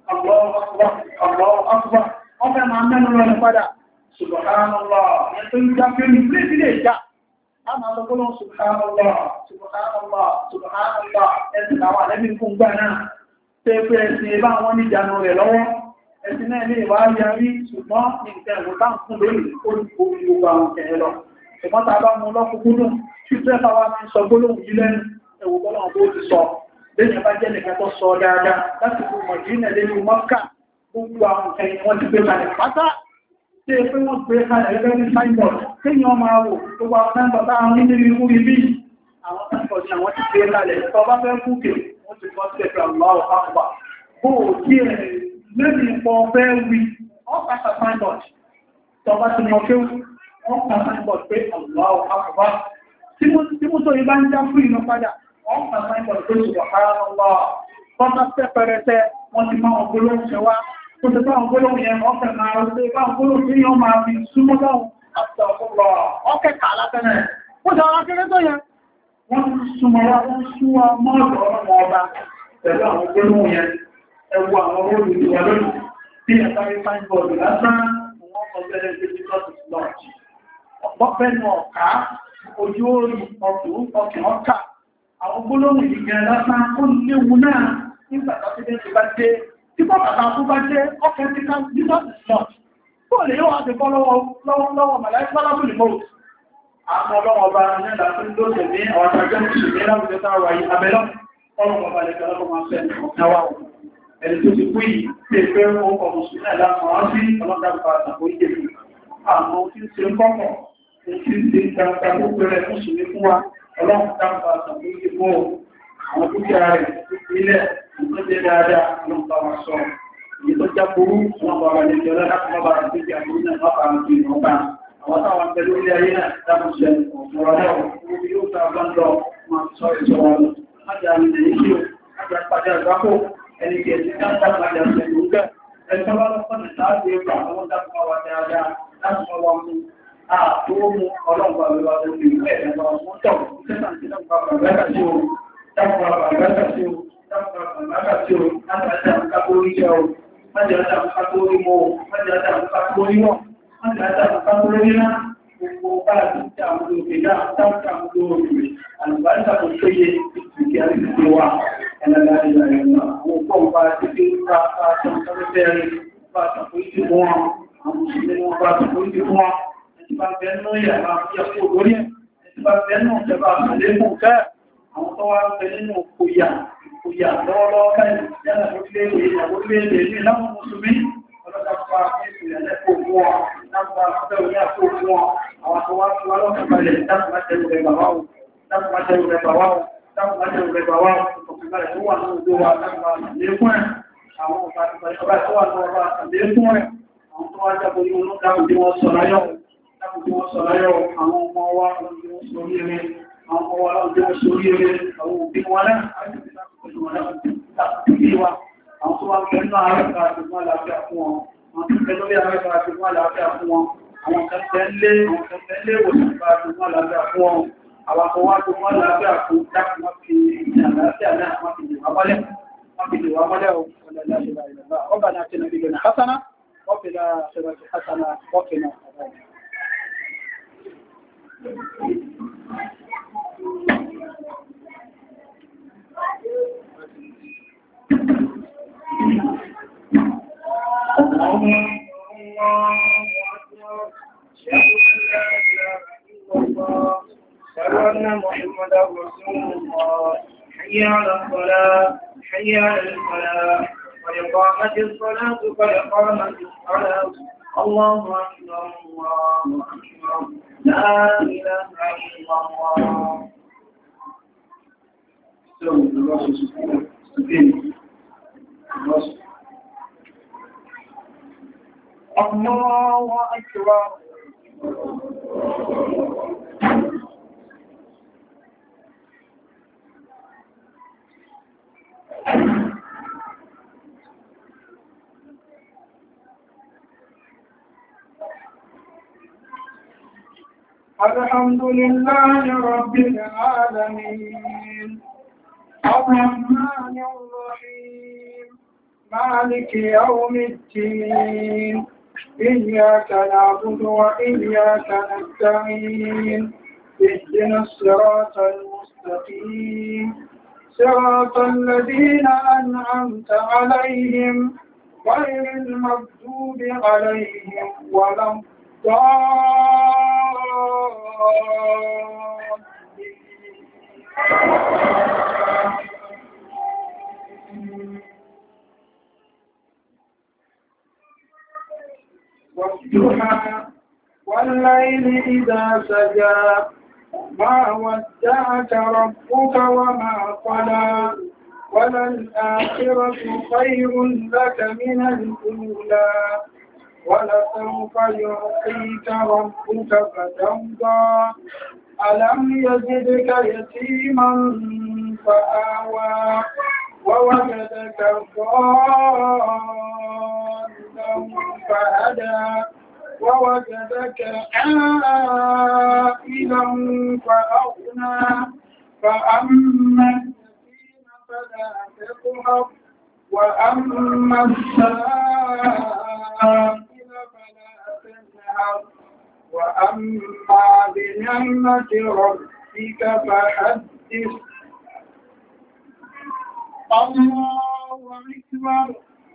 ọ̀pọ̀ ọ̀pọ̀ ọmọ ẹ̀mà mẹ́nu rẹ̀ padà subhanallah yẹn tó ń já pé ní ilé ìdílé ìjà àmà lọ́gbọ́lọ́ subhanallah subhanallah subhanallah ẹ̀sìn àwọn àlẹ́bí fún gbà náà tẹ́ pé ẹ̀sìn ẹbá wọn ní ìjánu rẹ̀ lọ́wọ́ ẹ̀sìn náà lè wá yarí ṣùgbọ́n ní ìtẹ́ ìwò tá ń fún lórí olùkórí gbogbo àwọn kẹ̀ẹ́ lọ ṣùgbọ́n ta bá mú lọ́kùnkúndùn tí tẹ́fà wá máa ń sọ gbólóhùn yìí lẹ́nu ẹ̀wò gbọ́lọ́hùn tó ti sọ lẹ́yìn bá jẹ́ nìkan tó sọ dáadáa láti fún mọ̀jínà lẹ́nu mọ́kà gbogbo àwọn kẹ̀yìn wọ́n ti gbé kalẹ̀ pátá tí é pé wọ́n gbé kalẹ̀ ẹgbẹ́ ní signboard kéèyàn máa wò tó wà signboard táwọn nínú irú ibi àwọn signboard ni àwọn ti gbé kalẹ̀ tó bá fẹ́ kúkè wọ́n ti kọ́ sí ẹ̀fẹ́ Allahu Akbar bó tí ẹ̀ lẹ́bí pọ̀ fẹ́ wí ọ́pàá signboard tó bá ti mọ̀ kéwú ọ́pàá signboard pé Allahu Akbar tí mú tó ibá ń já fún ìlú padà ọ́pàá signboard pé Subhanallah tọ́ta tẹ́ pẹrẹtẹ wọ́n ti máa ọgbọ́lóhùn ṣe wá tó ti máa ọgbọ́lóhùn yẹn ọkẹ̀ máa rẹ̀ bá ọgbọ́lóhùn tí yọ́ máa fi súnmọ́ lọ́hùn àti ọgbọ́lọ́ ọkẹ̀ kà látẹ́nẹ̀ ó jẹ́ ọ̀rọ̀ kéré tó yẹn wọ́n súnmọ́ wá wọ́n súnmọ́ mọ́ọ̀dọ̀ ọlọ́mọ ọba pẹ̀lú àwọn ọgbọ́lóhùn yẹn ẹwọ àwọn olùdíwà lónìí bí ẹ̀ta rí fáìbọ̀dù lásán wọ́n kọ bẹ́rẹ̀ pé Jesus is Lord ọ̀pọ̀pẹ́nu ọ̀ká ojú orí ọkùn ọkùn ọkà àwọn gbólóhùn ìgbẹ̀ lásán ó léwu náà nígbàtà tí bẹ́ẹ̀ ti bá dé tí pọ̀pàtà tó bá dé ọkẹ́ tí ká Jesus is Lord tó lè yóò wá ti kọ́ lọ́wọ́ màláìkọ́ lábùlì mọ́ọ̀tù àwọn ọlọ́wọ́ bá nílà tó ń lóṣè ní àwọn àjọ ìṣẹ̀lẹ̀ láwùjọ táwà yìí abẹ́lọ́ ọlọ́wọ́ bá lè kọ́lọ́kọ́ máa fẹ́ náwà ẹni tó ti kú yìí tí ẹgbẹ́ ọkọ̀ mùsùlùmí àdámọ̀ wá sí ọlọ́dàpá àtàkò ìjẹ̀bù àwọn tí ń ṣe ń kọ́kọ̀ tí ń ṣe gbangba tó pẹ̀rẹ̀ mùsùlùmí fún wa ọlọ́dàpá àtàkò ìjẹ̀bù àwọn dúkìá rẹ̀ ilẹ̀ tó jẹ́ dáadáa ọlọ́pàá wa sọ èyí tó já burú ọlọ́pàá wa lè jẹ́ ọlọ́dàpá bá rẹ̀ tó jẹ́ àbúrú náà má bàa fi ìrọ̀bá àwọn táwọn pẹ̀lú ilé ayé náà dákùn ṣe ọ̀pọ̀ ọ̀rọ̀ orí yóò ta bá ń lọ máa sọ ìṣọ́wọ́ lọ. Májá ní èyí tí ó, májá pàdé àgbákò ẹni tí ẹni ká dápadà pẹ̀lú bẹ́ẹ̀ ẹni tó bá lọ́pọ̀ ní láti ẹgbà àwọn dápọ̀ wa dáadáa láti mọ́ wọn mú àtúwó mú ọlọ́pàá lọ́wọ́ lórí ìwé ẹ̀rọ ọmọ tọ̀ sẹ́sàn tí dápọ̀ bàbá sí o dápọ̀ bàbá sí o dápọ̀ bàbá sí o láti àjà nǹkan tó rí jẹ́ o láti àjà nǹkan tó rí mọ́ o láti àjà nǹkan tó rí mọ́ láti àjà nǹkan tó rí náà gbogbo bá àti àwọn olóògbé náà táwọn àwọn olóògbé àlùbáríkà tó péye ìtìkì àti wa ẹlẹ́gbẹ̀rẹ̀ ìrìnà àwọn pọ̀ bá ti fi ń bá àtàkùnrin bá àtàkùnrin fún wọn àwọn òṣèlú wọn bá àtàkùnrin fún wọn ẹni bá bẹ́ẹ̀ náà yà máa fi ẹkù lórí ẹ̀ ẹni bá bẹ́ẹ̀ náà jẹba àlékún fẹ́ àwọn tó wá bẹ nínú kòyà kòyà lọ́wọ́lọ́wọ́ káyìn yálà orílẹ̀-èdè ìyàwó orílẹ̀-èdè ní láwọn mùsùlùmí ọlọ́dàpá ìpìlẹ̀ lẹ́kọ̀ọ́ fún wọn lápá ọ̀fẹ́ òní àpò fún wọn àwọn tó wá fún wa lọ́kàn balẹ̀ dákùn má jẹ́ ìrẹ̀ bàwá o dákùn má jẹ́ ìrẹ̀ bàwá o dákùn má jẹ́ ìrẹ̀ bàwá o ọ̀kùnrin tó wà ní ojú wa dákùn má lékún ẹ̀ àwọn ọba tó wà ní ọba lékún ẹ̀ àwọn tó wá jábọ̀ ní olú dákùn tí wọ́n sọ láyọ̀ dákùn tí wọ́n sọ láyọ̀ àwọn ọmọ wa lọ́dún tí wọ́n sọ orí eré àwọn ọmọ wa lọ́dún tí wọ́n sọ orí eré àwọn òbí wọn náà àti ìdákùn wọn náà àwọn tó wá ń pẹ̀lú ààrẹ àti fún àlàáfíà fún wọn àwọn tó pẹ̀lú ààrẹ àti fún àlàáfíà fún wọn àwọn kẹfẹ́lé òṣìṣẹ́ àti fún àlàáfíà fún wọn àwọn tó wá tó fún àlàáfíà fún dákùn wọ́n fi àlàáfíà náà wọ́n fi lè wá mọ́lẹ̀ wọ́n fi lè wá mọ́lẹ̀ ọ̀bàna àti nàbílẹ̀ nà hasana wọ́n fi láàṣẹ́rọ̀ hasana wọ́n fi náà أشهد أن محمدا رسول الله حي على الصلاة حي على الفلاح قد قامت الصلاة قد قامت الصلاة الله أكبر الله أكبر لا إله إلا الله. الله أكبر. الحمد لله رب العالمين الرحمن الرحيم مالك يوم الدين إياك نعبد وإياك نستعين اهدنا الصراط المستقيم صراط الذين أنعمت عليهم غير المغضوب عليهم ولا والضحى والليل إذا سجى ما ودعك ربك وما قلى وللآخرة خير لك من الأولى ولسوف يعطيك ربك فترضى ألم يجدك يتيما فآوى ووجدك ضالا فهدى ووجدك عائلا فأغنى فأما اليتيم فلا تقهر وأما السائل فلا تنهر وأما بنعمة ربك فحدث. الله أكبر.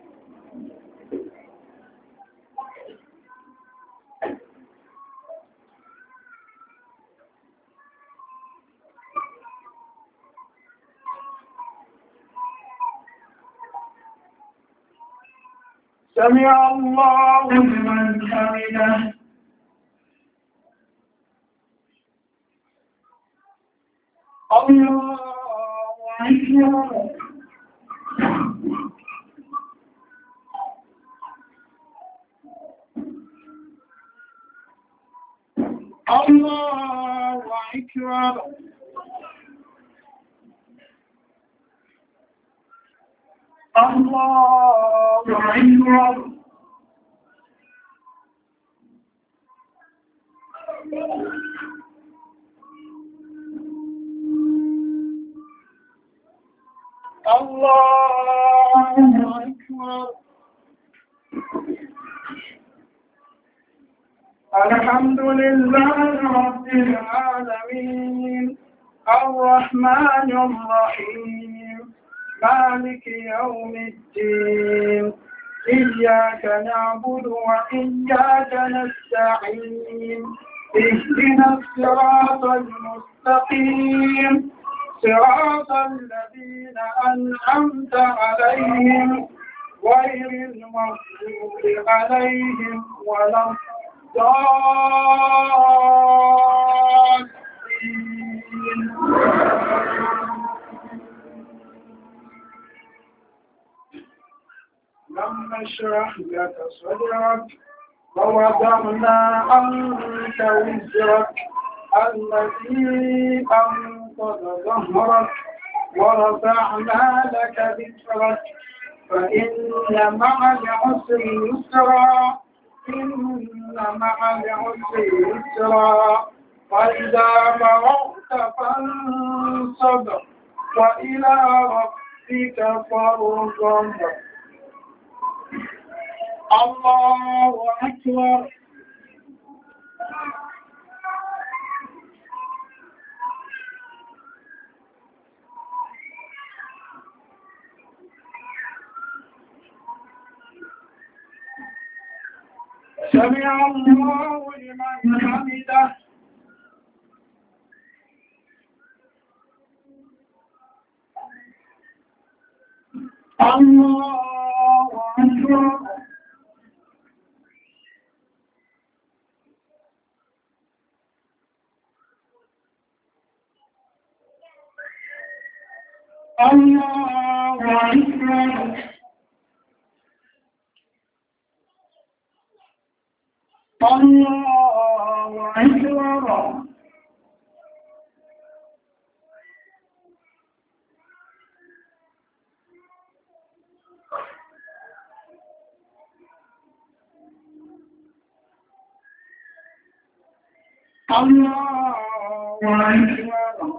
سمع الله لمن حمده. الله أكبر. الله أكبر. الله أكبر. الله أكبر. الحمد لله رب العالمين الرحمن الرحيم مالك يوم الدين إياك نعبد وإياك نستعين اهدنا الصراط المستقيم صراط الذين أنعمت عليهم غير المغضوب عليهم ولا الضالين. لم نشرح لك صدرك ووضعنا عنك وزرك الذي أنقض ظهرك ورفعنا لك ذكرك فإن مع العسر يسرا إن مع العسر يسرا فإذا فرغت فانصب وإلى ربك فارغب. الله أكبر. سمع الله لمن حمده. الله أكبر. الله أكبر. الله أكبر. الله أكبر.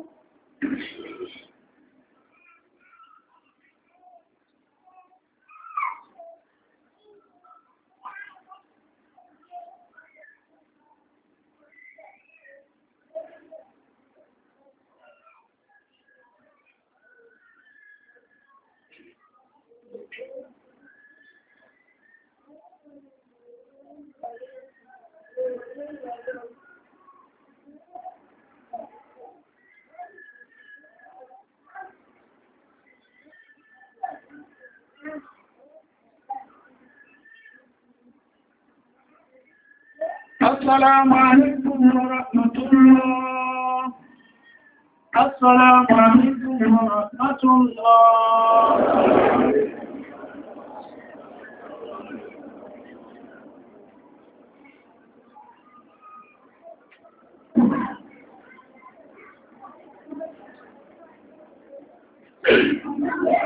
السلام عليكم ورحمة الله. السلام عليكم ورحمة الله. Thank you.